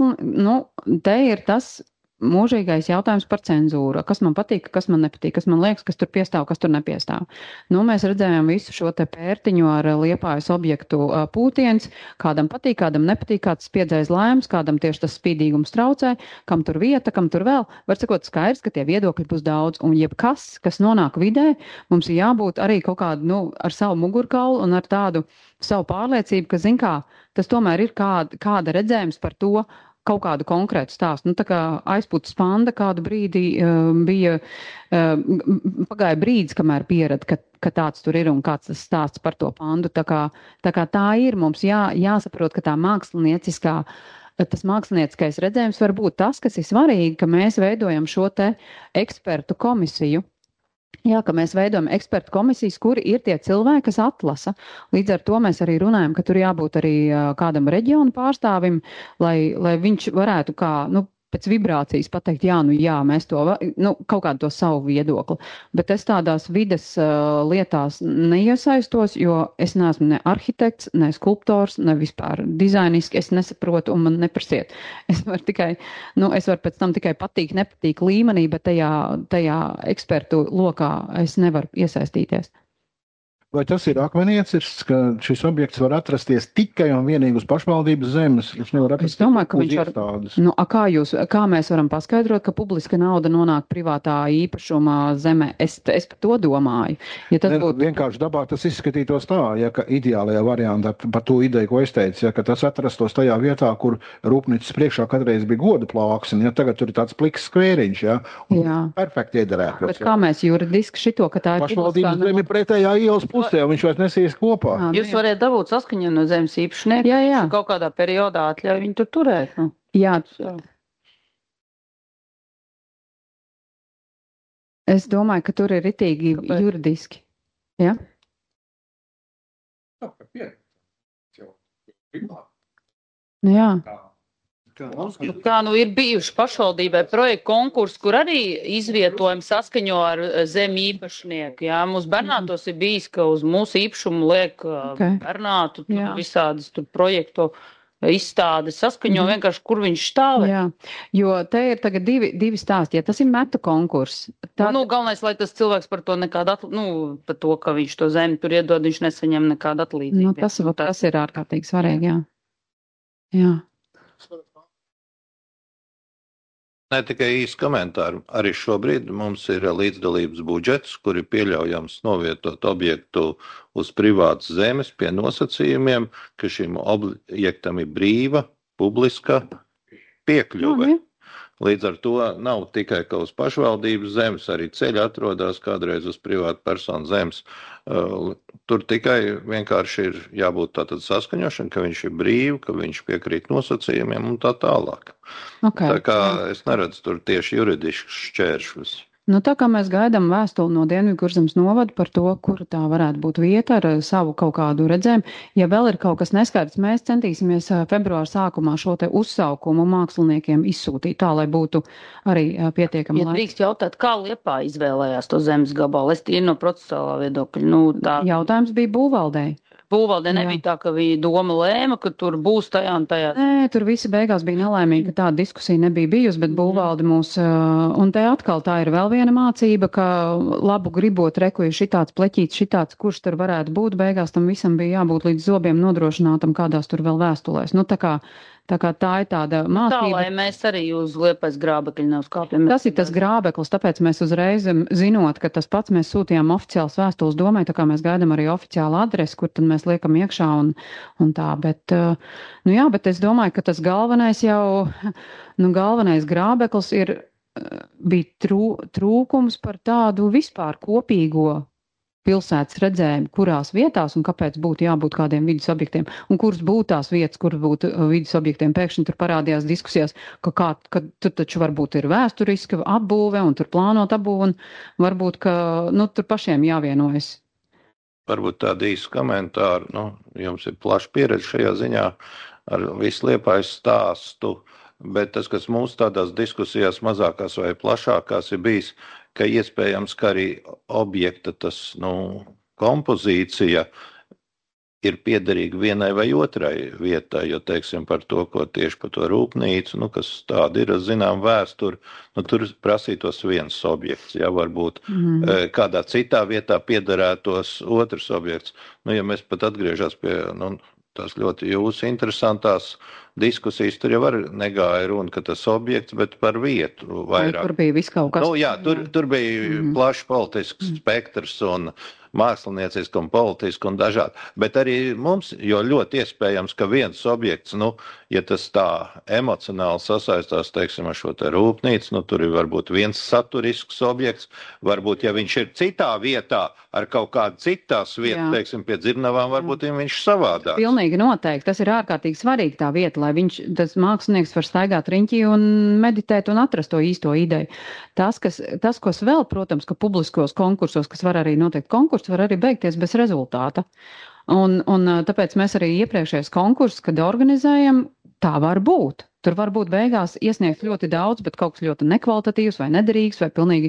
S5: te ir tas mūžīgais jautājums par cenzūru. Kas man patīk, kas man nepatīk, kas man liekas, kas tur piestāv, kas tur nepiestāv. Nu, mēs redzējām visu šo te pērtiņu ar Liepājas objektu pūtiens, kādam patīk, kādam nepatīk, kāds spiedzējs lēms, kādam tieši tas spīdīgums traucē, kam tur vieta, kam tur vēl. Var sakot, skaidrs, ka tie viedokļi būs daudz, un jebkas, kas nonāk vidē, mums ir jābūt arī kaut kādu, ar savu mugurkaulu un ar tādu savu pārliecību, ka, zin kā, tas tomēr ir kāda redzējums par to, kaut kādu konkrētu stāstu. Nu, tā kā aizpūtas panda kādu brīdi pagāja brīdis, kamēr pierada, ka tāds tur ir un kāds tas stāsts par to pandu. Tā kā tā ir, mums jāsaprot, ka tas mākslinieckais redzējums var būt tas, kas ir svarīgi, ka mēs veidojam šo te ekspertu komisiju. Jā, ka mēs veidojam ekspertu komisijas, kuri ir tie cilvēki, kas atlasa. Līdz ar to mēs arī runājam, ka tur jābūt arī kādam reģionu pārstāvim, lai viņš varētu pēc vibrācijas pateikt, mēs to, kaut kādu to savu viedokli. Bet es tādās vides lietās neiesaistos, jo es neesmu ne arhitekts, ne skulptors, ne vispār dizainiski, es nesaprotu un man neprasiet. Es varu pēc tam tikai patīk, nepatīk līmenī, bet tajā ekspertu lokā es nevaru iesaistīties.
S1: Vai tas ir akmeniecis, ka šis objekts var atrasties tikai un vienīgi uz pašvaldības zemes? Es
S5: domāju, ka viņš var. Kā mēs varam paskaidrot, ka publiska nauda nonāk privātā īpašumā zemē? Es par to domāju. Ja tas būtu
S1: vienkārši dabā, tas izskatītos tā, ja ka ideālajā variantā par to ideju, ko es teicu, ja ka tas atrastos tajā vietā, kur rūpnīcas priekšā kādreiz bija goda plāksne, ja tagad tur ir tāds pliks skvēriņš,
S5: jā.
S1: Perfekti iederētos.
S5: Bet kā mēs juridiski šito, ka tā ir
S1: pašvaldības zeme pretējā ielas pusē, un viņš vairs nesies kopā.
S7: Jūs varētu dabūt saskaņu no zemes īpašnieku, kaut kādā periodā atļauj viņu tur turēt. Nu.
S5: Jā. Es domāju, ka tur ir ritīgi juridiski. Jā? Jā.
S7: Kā ir bijuši pašvaldībai projektu konkursi, kur arī izvietojam saskaņo ar zemi īpašnieku. Jā, mums Bernātos ir bijis, ka uz mūsu īpašumu liek Bernātu visādas tur projektu izstādes saskaņo vienkārši, kur viņš stāvē.
S5: Jā, jo te ir tagad divi stāsti. Ja tas ir metu konkurss.
S7: Galvenais, lai tas cilvēks par to nekādu par to, ka viņš to zemi tur iedod, viņš nesaņem nekādu atlīdzību.
S5: Tas ir ārkārtīgi svarīgi, jā.
S8: Ne tikai īsi komentāri. Arī šobrīd mums ir līdzdalības budžets, kur ir pieļaujams novietot objektu uz privātas zemes pie nosacījumiem, ka šim objektam ir brīva, publiska piekļuve. Līdz ar to nav tikai ka uz pašvaldības zemes, arī ceļi atrodas kādreiz uz privātu personu zemes. Tur tikai vienkārši ir jābūt tātad saskaņošana, ka viņš ir brīvi, ka viņš piekrīt nosacījumiem un tā tālāk. Tā kā es neredzu tur tieši juridiskus šķēršļus.
S5: Nu, tā kā mēs gaidām vēstuli no Dienvidkurzemes novada par to, kur tā varētu būt vieta ar savu kaut kādu redzējumu. Ja vēl ir kaut kas neskaidrs, mēs centīsimies februāra sākumā šo te uzsaukumu māksliniekiem izsūtīt tā, lai būtu arī pietiekami
S7: laiks. Ja drīkst jautāt, kā Liepā izvēlējās to zemes gabalu? Es tīri no procesuālā viedokļa.
S5: Jautājums bija būvvaldei.
S7: Būvvaldē nebija tā, ka viņa doma lēma, ka tur būs tajā un tajā.
S5: Nē, tur visi beigās bija nelaimīgi, ka tāda diskusija nebija bijusi, bet būvvalde mūs, un te atkal tā ir vēl viena mācība, ka labu gribot reku ir šitāds pleķīts, šitāds, kurš tur varētu būt, beigās tam visam bija jābūt līdz zobiem nodrošinātam, kādās tur vēl vēstulēs. Nu, tā kā tā ir tāda mācība.
S7: Tā, lai mēs arī uz Liepais grābekļu neuzkāpjam.
S5: Tas ir tas grābeklis, tāpēc mēs uzreiz zinot, ka tas pats mēs sūtījām oficiāls vēstules domai, tā kā mēs gaidām arī oficiālu adresi, kur tad mēs liekam iekšā un tā. Bet, nu jā, bet es domāju, ka tas galvenais grābeklis bija trūkums par tādu vispār kopīgo pilsētas redzējumu, kurās vietās un kāpēc būtu jābūt kādiem vidas objektiem un kuras būtu tās vietas, kur būtu vidas objektiem. Pēkšņi tur parādījās diskusijās, ka tur taču varbūt ir vēsturiska apbūve un tur plānot apbūve un varbūt, ka tur pašiem jāvienojas.
S8: Varbūt tādu īsu komentāru, jums ir plaša pieredze šajā ziņā ar visu Liepājas stāstu, bet tas, kas mūsu tādās diskusijās mazākās vai plašākās ir bijis, ka iespējams, ka arī objekta kompozīcija ir piederīga vienai vai otrai vietai, jo, teiksim, par to, ko tieši par to rūpnīcu, kas tāda ir, zinām, vēsturi, tur prasītos viens objekts, ja varbūt kādā citā vietā piederētos otrs objekts. Ja mēs pat atgriežās pie, tās ļoti jūsu interesantās diskusijas, tur jau negāja runa, ka tas objekts, bet par vietu vairāk.
S5: Tur bija viss kaut kas.
S8: Jā, tur bija plašs politisks spektrs un mākslinieciski un politiski un dažādi. Bet arī mums, jo ļoti iespējams, ka viens objekts, ja tas tā emocionāli sasaistās, teiksim, ar šo te rūpnīcu, tur ir varbūt viens saturisks objekts, varbūt, ja viņš ir citā vietā, ar kaut kādu citās vietu, teiksim, pie Dzirnavām, varbūt viņš savādāk.
S5: Pilnīgi noteikti. Tas ir ārkārtīgi svarīgi tā vieta, lai tas mākslinieks var staigāt riņķī un meditēt un atrast to īsto ideju. Tas, kas vēl, protams, ka publiskos konkursos, kas var arī noteikt konkursu, var arī beigties bez rezultāta. Un tāpēc mēs arī iepriekšējais konkurss, kad organizējam, tā var būt. Tur var būt beigās iesniegt ļoti daudz, bet kaut kas ļoti nekvalitatīvs vai nederīgs vai pilnīgi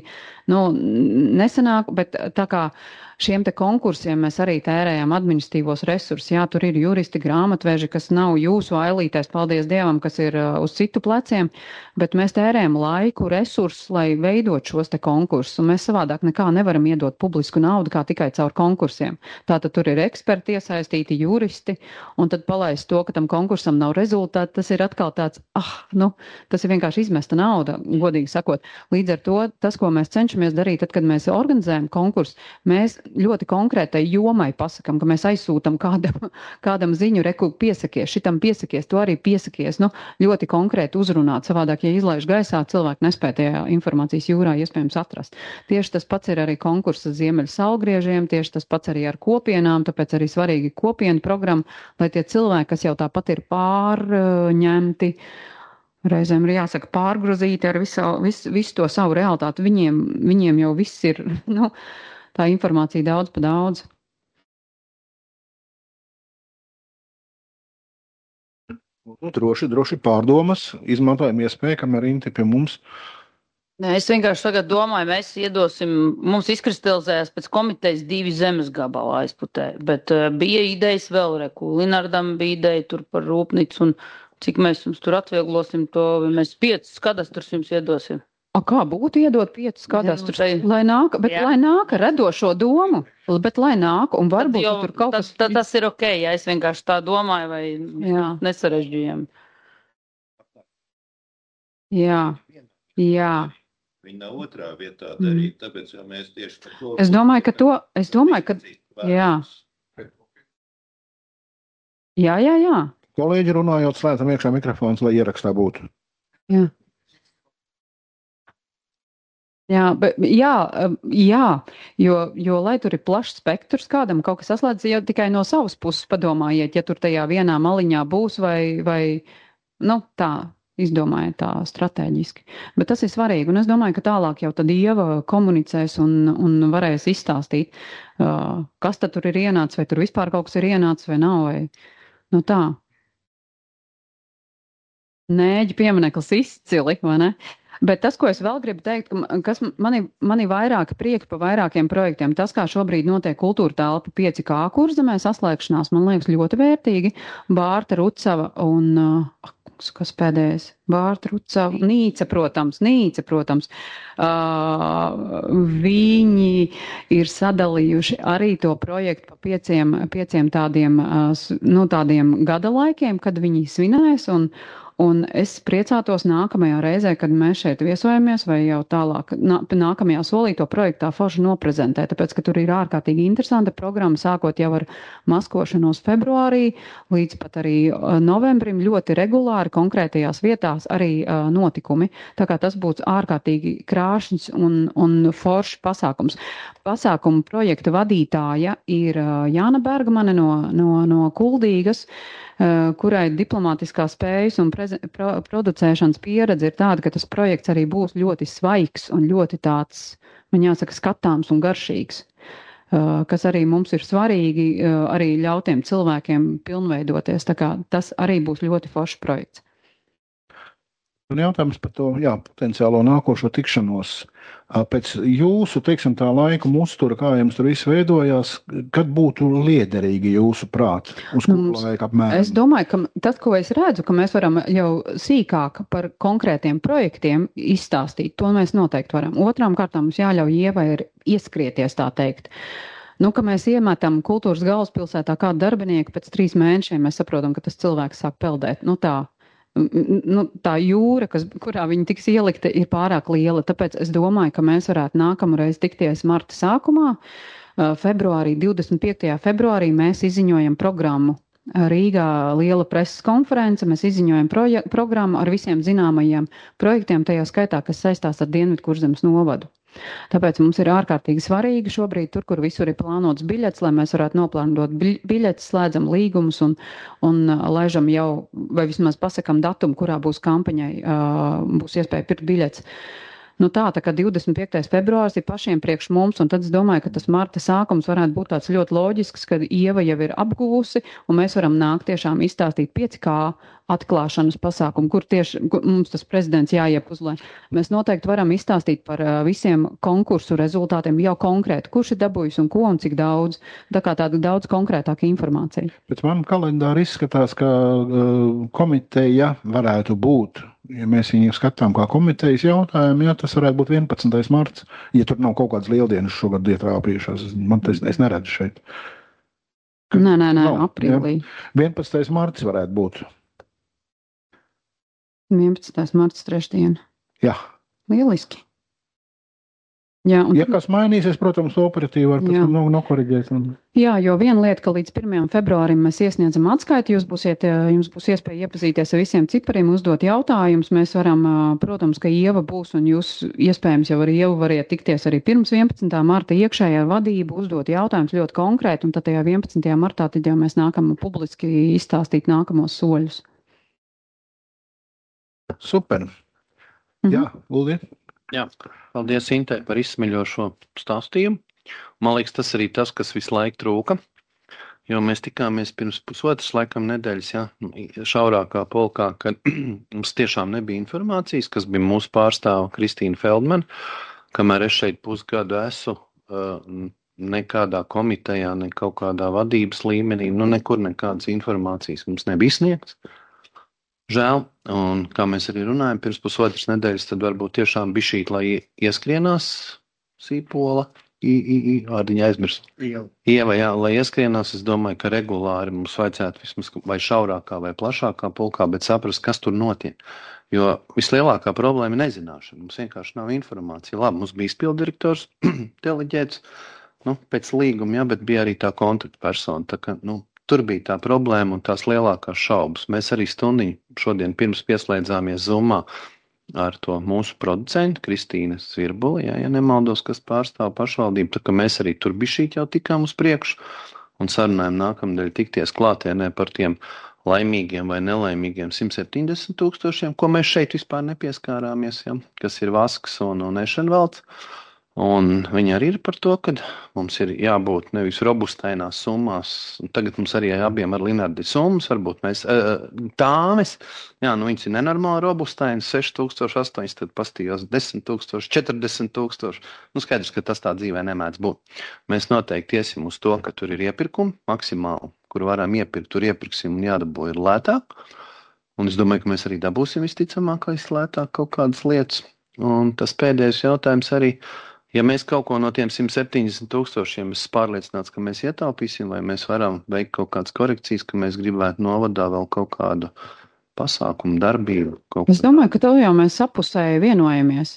S5: nesanāk, bet tā kā šiem te konkursiem mēs arī tērējam administratīvos resursus. Jā, tur ir juristi, grāmatveži, kas nav jūsu ailītais, paldies Dievam, kas ir uz citu pleciem, bet mēs tērējam laiku, resursus, lai veidot šos te konkursus. Un mēs savādāk nekā nevaram iedot publisku naudu, kā tikai caur konkursiem. Tātad tur ir eksperti iesaistīti, juristi, un tad palaist to, ka tam konkursam nav rezultāti, tas ir atkal tāds, tas ir vienkārši izmesta nauda, godīgi sakot. Līdz ar to, tas, ko mēs cenšamies darīt, tad, kad mēs organizējam konkursu, mēs ļoti konkrētai jomai pasakam, ka mēs aizsūtam kādam ziņu, reku piesakies, šitam piesakies, to arī piesakies, ļoti konkrēti uzrunāt. Savādāk, ja izlaiž gaisā, cilvēki nespēja tajā informācijas jūrā iespējams atrast. Tieši tas pats ir arī konkursa Ziemeļu saulgriežiem, tieši tas pats arī ar kopienām, tāpēc arī svarīgi kopienu programma, lai tie cilvēki, kas jau tāpat ir pārņemti, reizēm ir jāsaka pārgrozīti ar visu to savu realitāti, viņiem jau viss ir, tā informācija daudz pa daudz.
S1: Droši pārdomas, izmantojam iespēju, kamēr Inti pie mums.
S7: Nē, es vienkārši tagad domāju, mēs iedosim, mums izkristalizējās pēc komitejas 2 zemes gabalā aizputē, bet bija idejas vēl, Linardam bija ideja tur par rūpnīcu un cik mēs jums tur atvieglosim to, mēs 5 kadastrus jums iedosim.
S5: Kā būtu iedot 5 kadastrus, lai nāk radošo domu, bet lai nāk, un varbūt tur kaut kas...
S7: Tas ir ok, ja es vienkārši tā domāju, vai nesarežģījam.
S5: Jā. Jā.
S8: Viņi nav otrā vietā darīt, tāpēc, jo mēs tieši par to...
S5: Es domāju, ka jā. Jā.
S1: Kolēģi runājot, slēdzam iekšā mikrofons, lai ierakstā būtu.
S5: Jā, jo lai tur ir plašs spektrs kādam, kaut kas saslēdz, jau tikai no savas puses padomājiet, ja tur tajā vienā maliņā būs vai tā, izdomājiet tā strateģiski. Bet tas ir svarīgi, un es domāju, ka tālāk jau tad Ieva komunicēs un varēs izstāstīt, kas tad tur ir ienācis, vai tur vispār kaut kas ir ienācis vai nav, vai tā. Nēģi piemineklis izcili, vai ne? Bet tas, ko es vēl gribu teikt, kas mani vairāk prieka pa vairākiem projektiem, tas, kā šobrīd notiek kultūra telpa 5K Kurzemē saslēgšanās, man liekas ļoti vērtīgi. Bārta Rucava un, kas pēdējais? Bārta Rucava, Nīca, protams. Viņi ir sadalījuši arī to projektu pa pieciem tādiem gada laikiem, kad viņi svinēs, un es priecātos nākamajā reizē, kad mēs šeit viesojamies, vai jau tālāk nākamajā solī to projektu tā forši noprezentē, tāpēc, ka tur ir ārkārtīgi interesanta programma, sākot jau ar maskošanos februārī, līdz pat arī novembrim, ļoti regulāri konkrētajās vietās arī notikumi. Tā kā tas būtu ārkārtīgi krāšņs un foršs pasākums. Pasākumu projekta vadītāja ir Jāna Bergmane no Kuldīgas, kurai diplomātiskā spējas un producēšanas pieredze ir tāda, ka tas projekts arī būs ļoti svaigs un ļoti tāds, man jāsaka, skatāms un garšīgs, kas arī mums ir svarīgi, arī ļautiem cilvēkiem pilnveidoties. Tā kā tas arī būs ļoti foršs projekts.
S1: Un jautājums par to, potenciālo nākošo tikšanos. Pēc jūsu, teiksim, tā laika uztura, kā jums tur viss veidojās, kad būtu liederīgi jūsu prāt? Uz kuru laiku apmēram? Es
S5: domāju, ka tas, ko es redzu, ka mēs varam jau sīkāk par konkrētiem projektiem izstāstīt, to mēs noteikti varam. Otrām kārtām mums jāļauj Ievai ir ieskrieties, tā teikt. Ka mēs iemetam kultūras galvaspilsētā kādu darbinieku, pēc 3 mēnešiem mēs saprotam, ka tas cilvēks sāk peldēt. Tā jūra, kurā viņi tiks ielikta, ir pārāk liela. Tāpēc es domāju, ka mēs varētu nākamreiz tikties marta sākumā. 25. februārī mēs izziņojam programmu. Rīgā liela preses konference, mēs izziņojam programmu ar visiem zināmajiem projektiem, tajā skaitā, kas saistās ar Dienvidkurzemes novadu. Tāpēc mums ir ārkārtīgi svarīgi šobrīd tur, kur visur ir plānots biļets, lai mēs varētu noplānot biļetes, slēdzam līgumus un laižam jau, vai vismaz pasakam datumu, kurā būs kampaņai, būs iespēja pirkt biļetes. Tā kā 25. februārs ir pašiem priekš mums, un tad es domāju, ka tas marta sākums varētu būt tāds ļoti loģisks, kad Ieva jau ir apguvusi, un mēs varam nākt tiešām izstāstīt 5K atklāšanas pasākumu, kur mums tas prezidents jāiepuzlē. Mēs noteikti varam izstāstīt par visiem konkursu rezultātiem jau konkrēti, kurš ir dabūjis un ko un cik daudz, tā kā tāda daudz konkrētāka informācija.
S1: Bet man kalendāri izskatās, ka komiteja varētu būt. Ja mēs viņu skatām kā komitejas jautājumu, tas varētu būt 11. marts, ja tur nav kaut kādas lieldienas šogad ietrāpījušās. Es neredzu šeit.
S5: Nē, aprīlī.
S1: 11. marts varētu būt.
S5: 11. marts trešdiena.
S1: Jā.
S5: Lieliski. Jā,
S1: ja kas mainīsies, protams, operatīvi var pēc tam nokoriģēt.
S5: Jā, jo viena lieta, ka līdz 1. februārim mēs iesniedzam atskaiti, jums būs iespēja iepazīties ar visiem cipariem, uzdot jautājumus. Mēs varam, protams, ka Ieva būs, un jūs iespējams jau ar Ievu variet tikties arī pirms 11. marta iekšējā vadību, uzdot jautājumus ļoti konkrēti, un tad tajā 11. martā tad jau mēs nākam publiski izstāstīt nākamos soļus.
S1: Super. Jā, Uldi.
S8: Jā, paldies Intei par izsmeļošo stāstījumu. Man liekas, tas arī tas, kas visu laiku trūka, jo mēs tikāmies pirms pusotras laikam nedēļas, šaurākā polkā, kad mums tiešām nebija informācijas, kas bija mūsu pārstāva Kristīna Feldmana, kamēr es šeit pusgadu esmu nekādā komitejā, ne kaut kādā vadības līmenī, nekur nekādas informācijas mums nebija sniegts. Žēl, un kā mēs arī runājam, pirms pusotras nedēļas, tad varbūt tiešām bišķīt, lai ieskrienās sīpola, Vārdiņa aizmirst. Ieva, jā, lai ieskrienās, es domāju, ka regulāri mums vajadzētu vismaz vai šaurākā vai plašākā pulkā, bet saprast, kas tur notiek. Jo vislielākā problēma ir nezināšana. Mums vienkārši nav informācija. Labi, mums bija izpilddirektors deleģēts, pēc līguma, jā, bet bija arī tā kontaktpersona. Tā kā, tur bija tā problēma un tās lielākās šaubas. Mēs arī stundiņu šodien pirms pieslēdzāmies Zoomā ar to mūsu producentu, Kristīnu Svirbuli, ja nemaldos, kas pārstāv pašvaldību, tā ka mēs arī tur bišķīt jau tikām uz priekšu un sarunājam nākamdēļ tikties klātienē par tiem laimīgiem vai nelaimīgiem 170 000, ko mēs šeit vispār nepieskārāmies, ja, kas ir Vasks un Ešenvalds. Un viņi arī ir par to, ka mums ir jābūt nevis robustainās summās. Tagad mums arī abiem ar Linardi summas, varbūt mēs tāmes, viņas ir nenormāli robustainas, 6,008, tad pastījos 10,000, 40,000. Skaidrs, ka tas tā dzīvē nemēdz būt. Mēs noteikti iesim uz to, ka tur ir iepirkumi maksimāli, kur varam iepirkt, tur iepirksim un jādabū ir lētāk. Un es domāju, ka mēs arī dabūsim visticamākais lētāk kaut kādas lietas. Un tas pēdējais jautājums arī, ja mēs kaut ko no tiem 170 000 esmu pārliecināts, ka mēs ietaupīsim, vai mēs varam veikt kaut kādas korekcijas, ka mēs gribētu novadā vēl kaut kādu pasākumu, darbību.
S5: Es domāju, ka to jau mēs sapusēji vienojamies.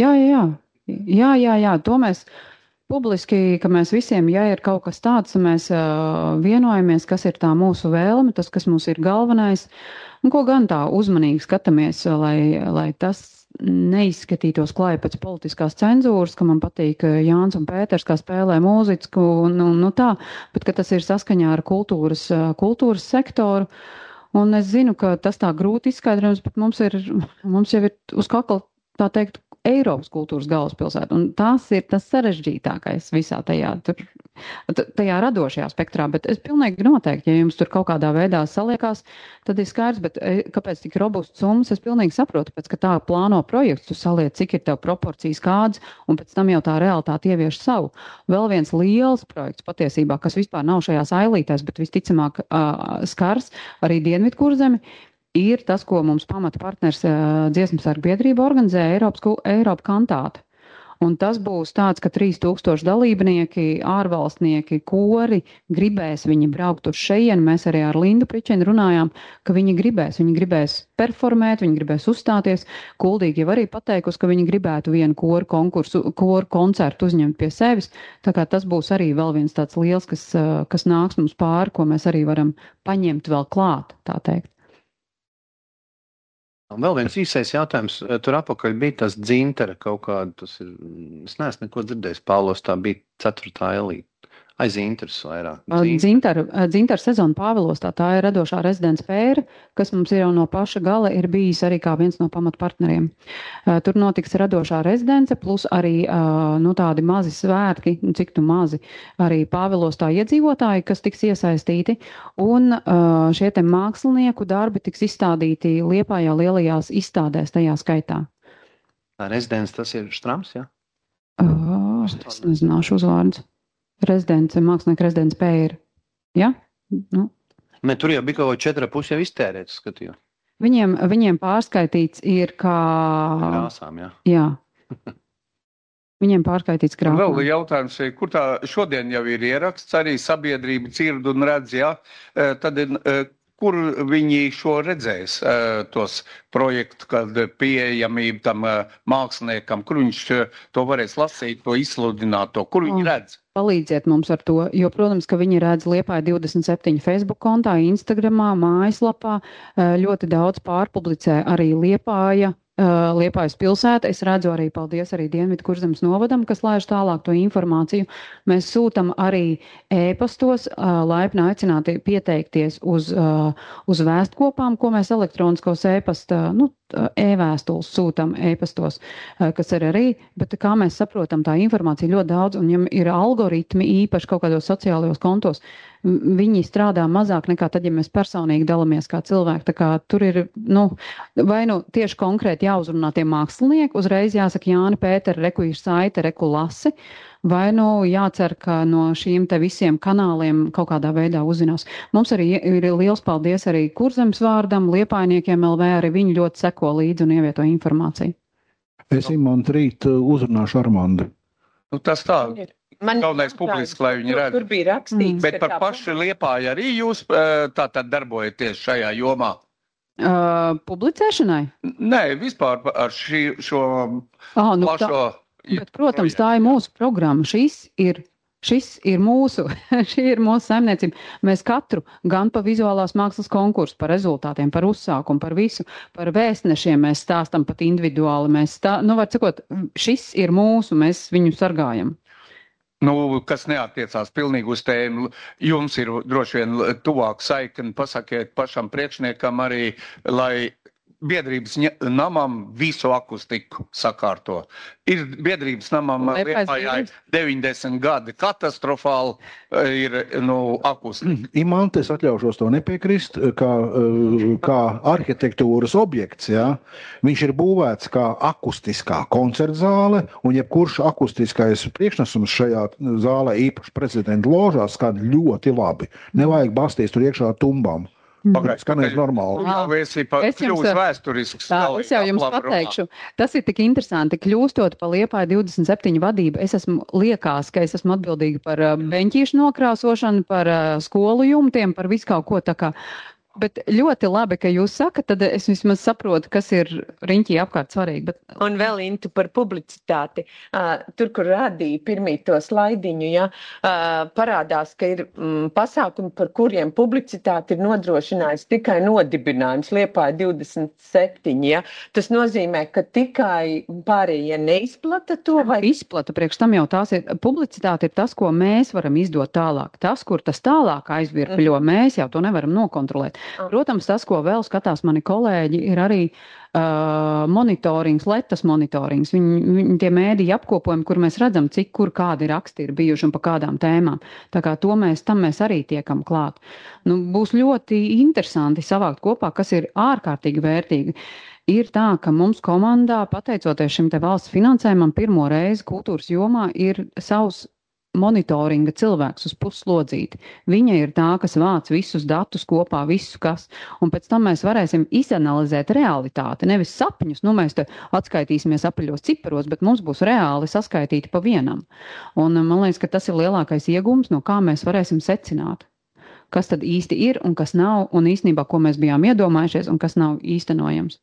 S5: Jā, to mēs publiski, ka mēs visiem, ja ir kaut kas tāds, mēs vienojamies, kas ir tā mūsu vēlme, tas, kas mums ir galvenais, un ko gan tā uzmanīgi skatāmies, lai tas neizskatītos klāja pēc politiskās cenzūras, ka man patīk Jānis un Pēters, kā spēlē mūziku un tā, bet ka tas ir saskaņā ar kultūras sektoru. Un es zinu, ka tas tā grūti izskaidrojams, bet mums jau ir uz kakla, tā teikt, Eiropas kultūras galvaspilsēta, un tas ir tas sarežģītākais visā tajā radošajā spektrā, bet es pilnīgi noteikti, ja jums tur kaut kādā veidā saliekās, tad ir skaidrs, bet kāpēc tik robusts summas, es pilnīgi saprotu, pēc, ka tā plāno projekts, tu saliec, cik ir tev proporcijas kādas, un pēc tam jau tā realitāte ievieš savu. Vēl viens liels projekts patiesībā, kas vispār nav šajās ailītēs, bet visticamāk skars arī Dienvidkurzemi, ir tas, ko mums pamata partners Dziesmasargu biedrība organizē Eiropa kantāte. Un tas būs tāds, ka 3000 dalībnieki, ārvalstnieki, kori gribēs viņi braukt uz šejienu. Mēs arī ar Lindu Pričeni runājām, ka viņi gribēs performēt, viņi gribēs uzstāties. Kuldīgi jau arī pateikusi, ka viņi gribētu vienu koru koncertu uzņemt pie sevis. Tā kā tas būs arī vēl viens tāds liels, kas nāks mums pāri, ko mēs arī varam paņemt vēl klāt, tā teikt.
S8: Un vēl viens īsais jautājums. Tur apakaļ bija tas dzintara kaut kāda, es neesmu neko dzirdējis, Pāvlos, tā bija 4. elīte. Aiz Inters vairāk.
S5: Dzintara sezona Pāvilos, tā ir radošā rezidents Fēra, kas mums jau no paša gala ir bijis arī kā viens no pamatpartneriem. Tur notiks radošā rezidence, plus arī tādi mazi svētki, cik tu mazi, arī Pāvilos tā iedzīvotāji, kas tiks iesaistīti, un šie te mākslinieku darbi tiks izstādīti Liepājā lielajās izstādēs tajā skaitā.
S8: Tā rezidents tas ir Štrams, jā?
S5: Es nezināšu uzvārdus. Mākslinieka rezidents Pēra. Ja?
S8: Ne, tur jau bija kaut 4,5 jau iztērēts, skatījos.
S5: Viņiem pārskaitīts ir kā...
S8: Krāsām, jā.
S5: Jā. Viņiem pārskaitīts krāsām.
S6: Vēl jautājums, kur tā šodien jau ir ieraksts, arī sabiedrība dzird un redz, jā? Tad kur viņi šo redzēs, tos projektu, kad pieejamību tam māksliniekam, kur viņš to varēs lasīt, to izsludināt, to, kur viņi redz?
S5: Palīdziet mums ar to, jo, protams, ka viņi redz Liepāja 27 Facebook kontā, Instagramā, mājaslapā, ļoti daudz pārpublicē arī Liepājas pilsēta. Es redzu arī, paldies arī Dienvidkurzemes novadam, kas laiž tālāk to informāciju. Mēs sūtam arī e-pastos, laipni aicināti pieteikties uz vēstkopām, ko mēs elektroniskos e-vēstules sūtam e-pastos, kas ir arī, bet kā mēs saprotam, tā informācija ļoti daudz, un ja ir algoritmi īpaši kaut kādos sociālajos kontos, viņi strādā mazāk nekā tad, ja mēs personīgi dalamies kā cilvēki. Tā kā tur ir, vai tieši konkrēti jāuzrunā tie mākslinieki, uzreiz jāsaka Jāni, Pēteri, reku ir saite, reku lasi, vai jācer, ka no šiem te visiem kanāliem kaut kādā veidā uzzinās. Mums arī ir liels paldies arī Kurzemes vārdam, Liepājniekiem LV, arī viņi ļoti seko līdzi un ievieto informāciju.
S1: Es Imants rīt uzrunāšu Armandu.
S6: Tas tā, galvenais publiski, lai viņi redz.
S2: Tur bija rakstīts,
S6: Bet par pašu Liepāju arī jūs tātad darbojaties šajā jomā?
S5: Publicēšanai?
S6: Nē, vispār ar šo plašo...
S5: Bet, protams, tā ir mūsu programma. Šis ir mūsu, šī ir mūsu saimniecība. Mēs katru, gan pa vizuālās mākslas konkursu, par rezultātiem, par uzsākumu, par visu, par vēstnešiem mēs stāstam pat individuāli. Var sakot, šis ir mūsu, mēs viņu sargājam.
S6: Kas neattiecās pilnīgi uz tēmu, jums ir droši vien tuvāk saikni, pasakiet pašam priekšniekam arī, lai biedrības namam visu akustiku sakārto. Ir biedrības namam Liepājai 90 gadi katastrofāli ir akustika.
S1: Imante, es atļaušos to nepiekrist, kā arhitektūras objekts, ja? Viņš ir būvēts kā akustiskā koncertzāle, un jebkurš akustiskais priekšnesums šajā zālē, īpaši prezidenta ložās, skan ļoti labi. Nevajag bastīt tur iekšā tumbām. Skanēs normāli.
S5: Es jau jums pateikšu, tas ir tik interesanti, kļūstot pa Liepāju 27 vadību, liekas, ka es esmu atbildīga par beņķīšu nokrāsošanu, par skolu jumtiem, par visu kaut ko tā kā. Bet ļoti labi, ka jūs sakat, tad es vismaz saprotu, kas ir riņķī apkārt svarīgi. Bet...
S2: Un vēl Intu par publicitāti. Tur, kur rādīja pirmīt to slaidiņu, ja, parādās, ka ir pasākumi, par kuriem publicitāti ir nodrošinājis tikai nodibinājums Liepāja 27. Ja. Tas nozīmē, ka tikai pārējie neizplata to vai?
S5: Izplata, priekš tam jau tās ir. Publicitāte ir tas, ko mēs varam izdot tālāk. Tas, kur tas tālāk aizvirpļo, mēs jau to nevaram nokontrolēt. Protams, tas, ko vēl skatās mani kolēģi, ir arī monitorings, letas monitorings. Viņi tie mēdīji apkopojumi, kur mēs redzam, cik kur kādi raksti ir bijuši un pa kādām tēmām. Tā kā tam mēs arī tiekam klāt. Būs ļoti interesanti savākt kopā, kas ir ārkārtīgi vērtīgi. Ir tā, ka mums komandā, pateicoties šim te valsts finansējumam, pirmo reizi kultūras jomā ir savs monitoringa cilvēks uz puslodzīti. Viņa ir tā, kas vāc visus datus kopā, visu kas, un pēc tam mēs varēsim izanalizēt realitāti, nevis sapņus, mēs te atskaitīsimies apaļos ciparos, bet mums būs reāli saskaitīti pa vienam. Un man liekas, ka tas ir lielākais iegūms, no kā mēs varēsim secināt, kas tad īsti ir un kas nav, un īstenībā, ko mēs bijām iedomājušies un kas nav īstenojams.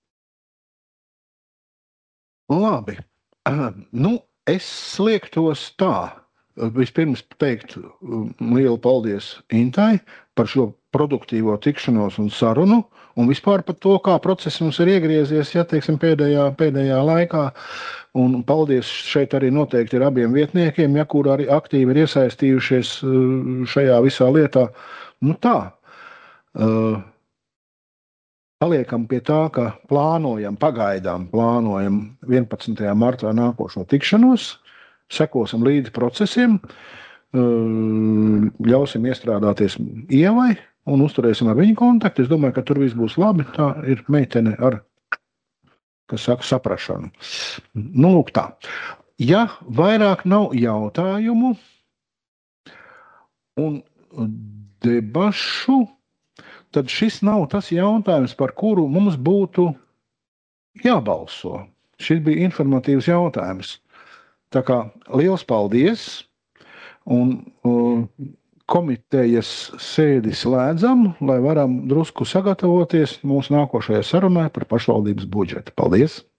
S1: Labi. Es liektos tā. Vispirms teikt lielu paldies Intai par šo produktīvo tikšanos un sarunu, un vispār par to, kā process mums ir iegriezies, ja teiksim, pēdējā laikā. Un paldies šeit arī noteikti ir abiem vietniekiem, ja kur arī aktīvi ir iesaistījušies šajā visā lietā. Paliekam pie tā, ka pagaidām plānojam 11. martā nākošo tikšanos. Sekosim līdzi procesiem, ļausim iestrādāties Ievai un uzturēsim ar viņu kontaktu. Es domāju, ka tur viss būs labi. Tā ir meitene ar, saprašanu. Lūk tā. Ja vairāk nav jautājumu un debašu, tad šis nav tas jautājums, par kuru mums būtu jābalso. Šis bija informatīvs jautājums. Tā kā liels paldies, un komitejas sēdi slēdzam, lai varam drusku sagatavoties mūsu nākošajai sarunai par pašvaldības budžetu. Paldies!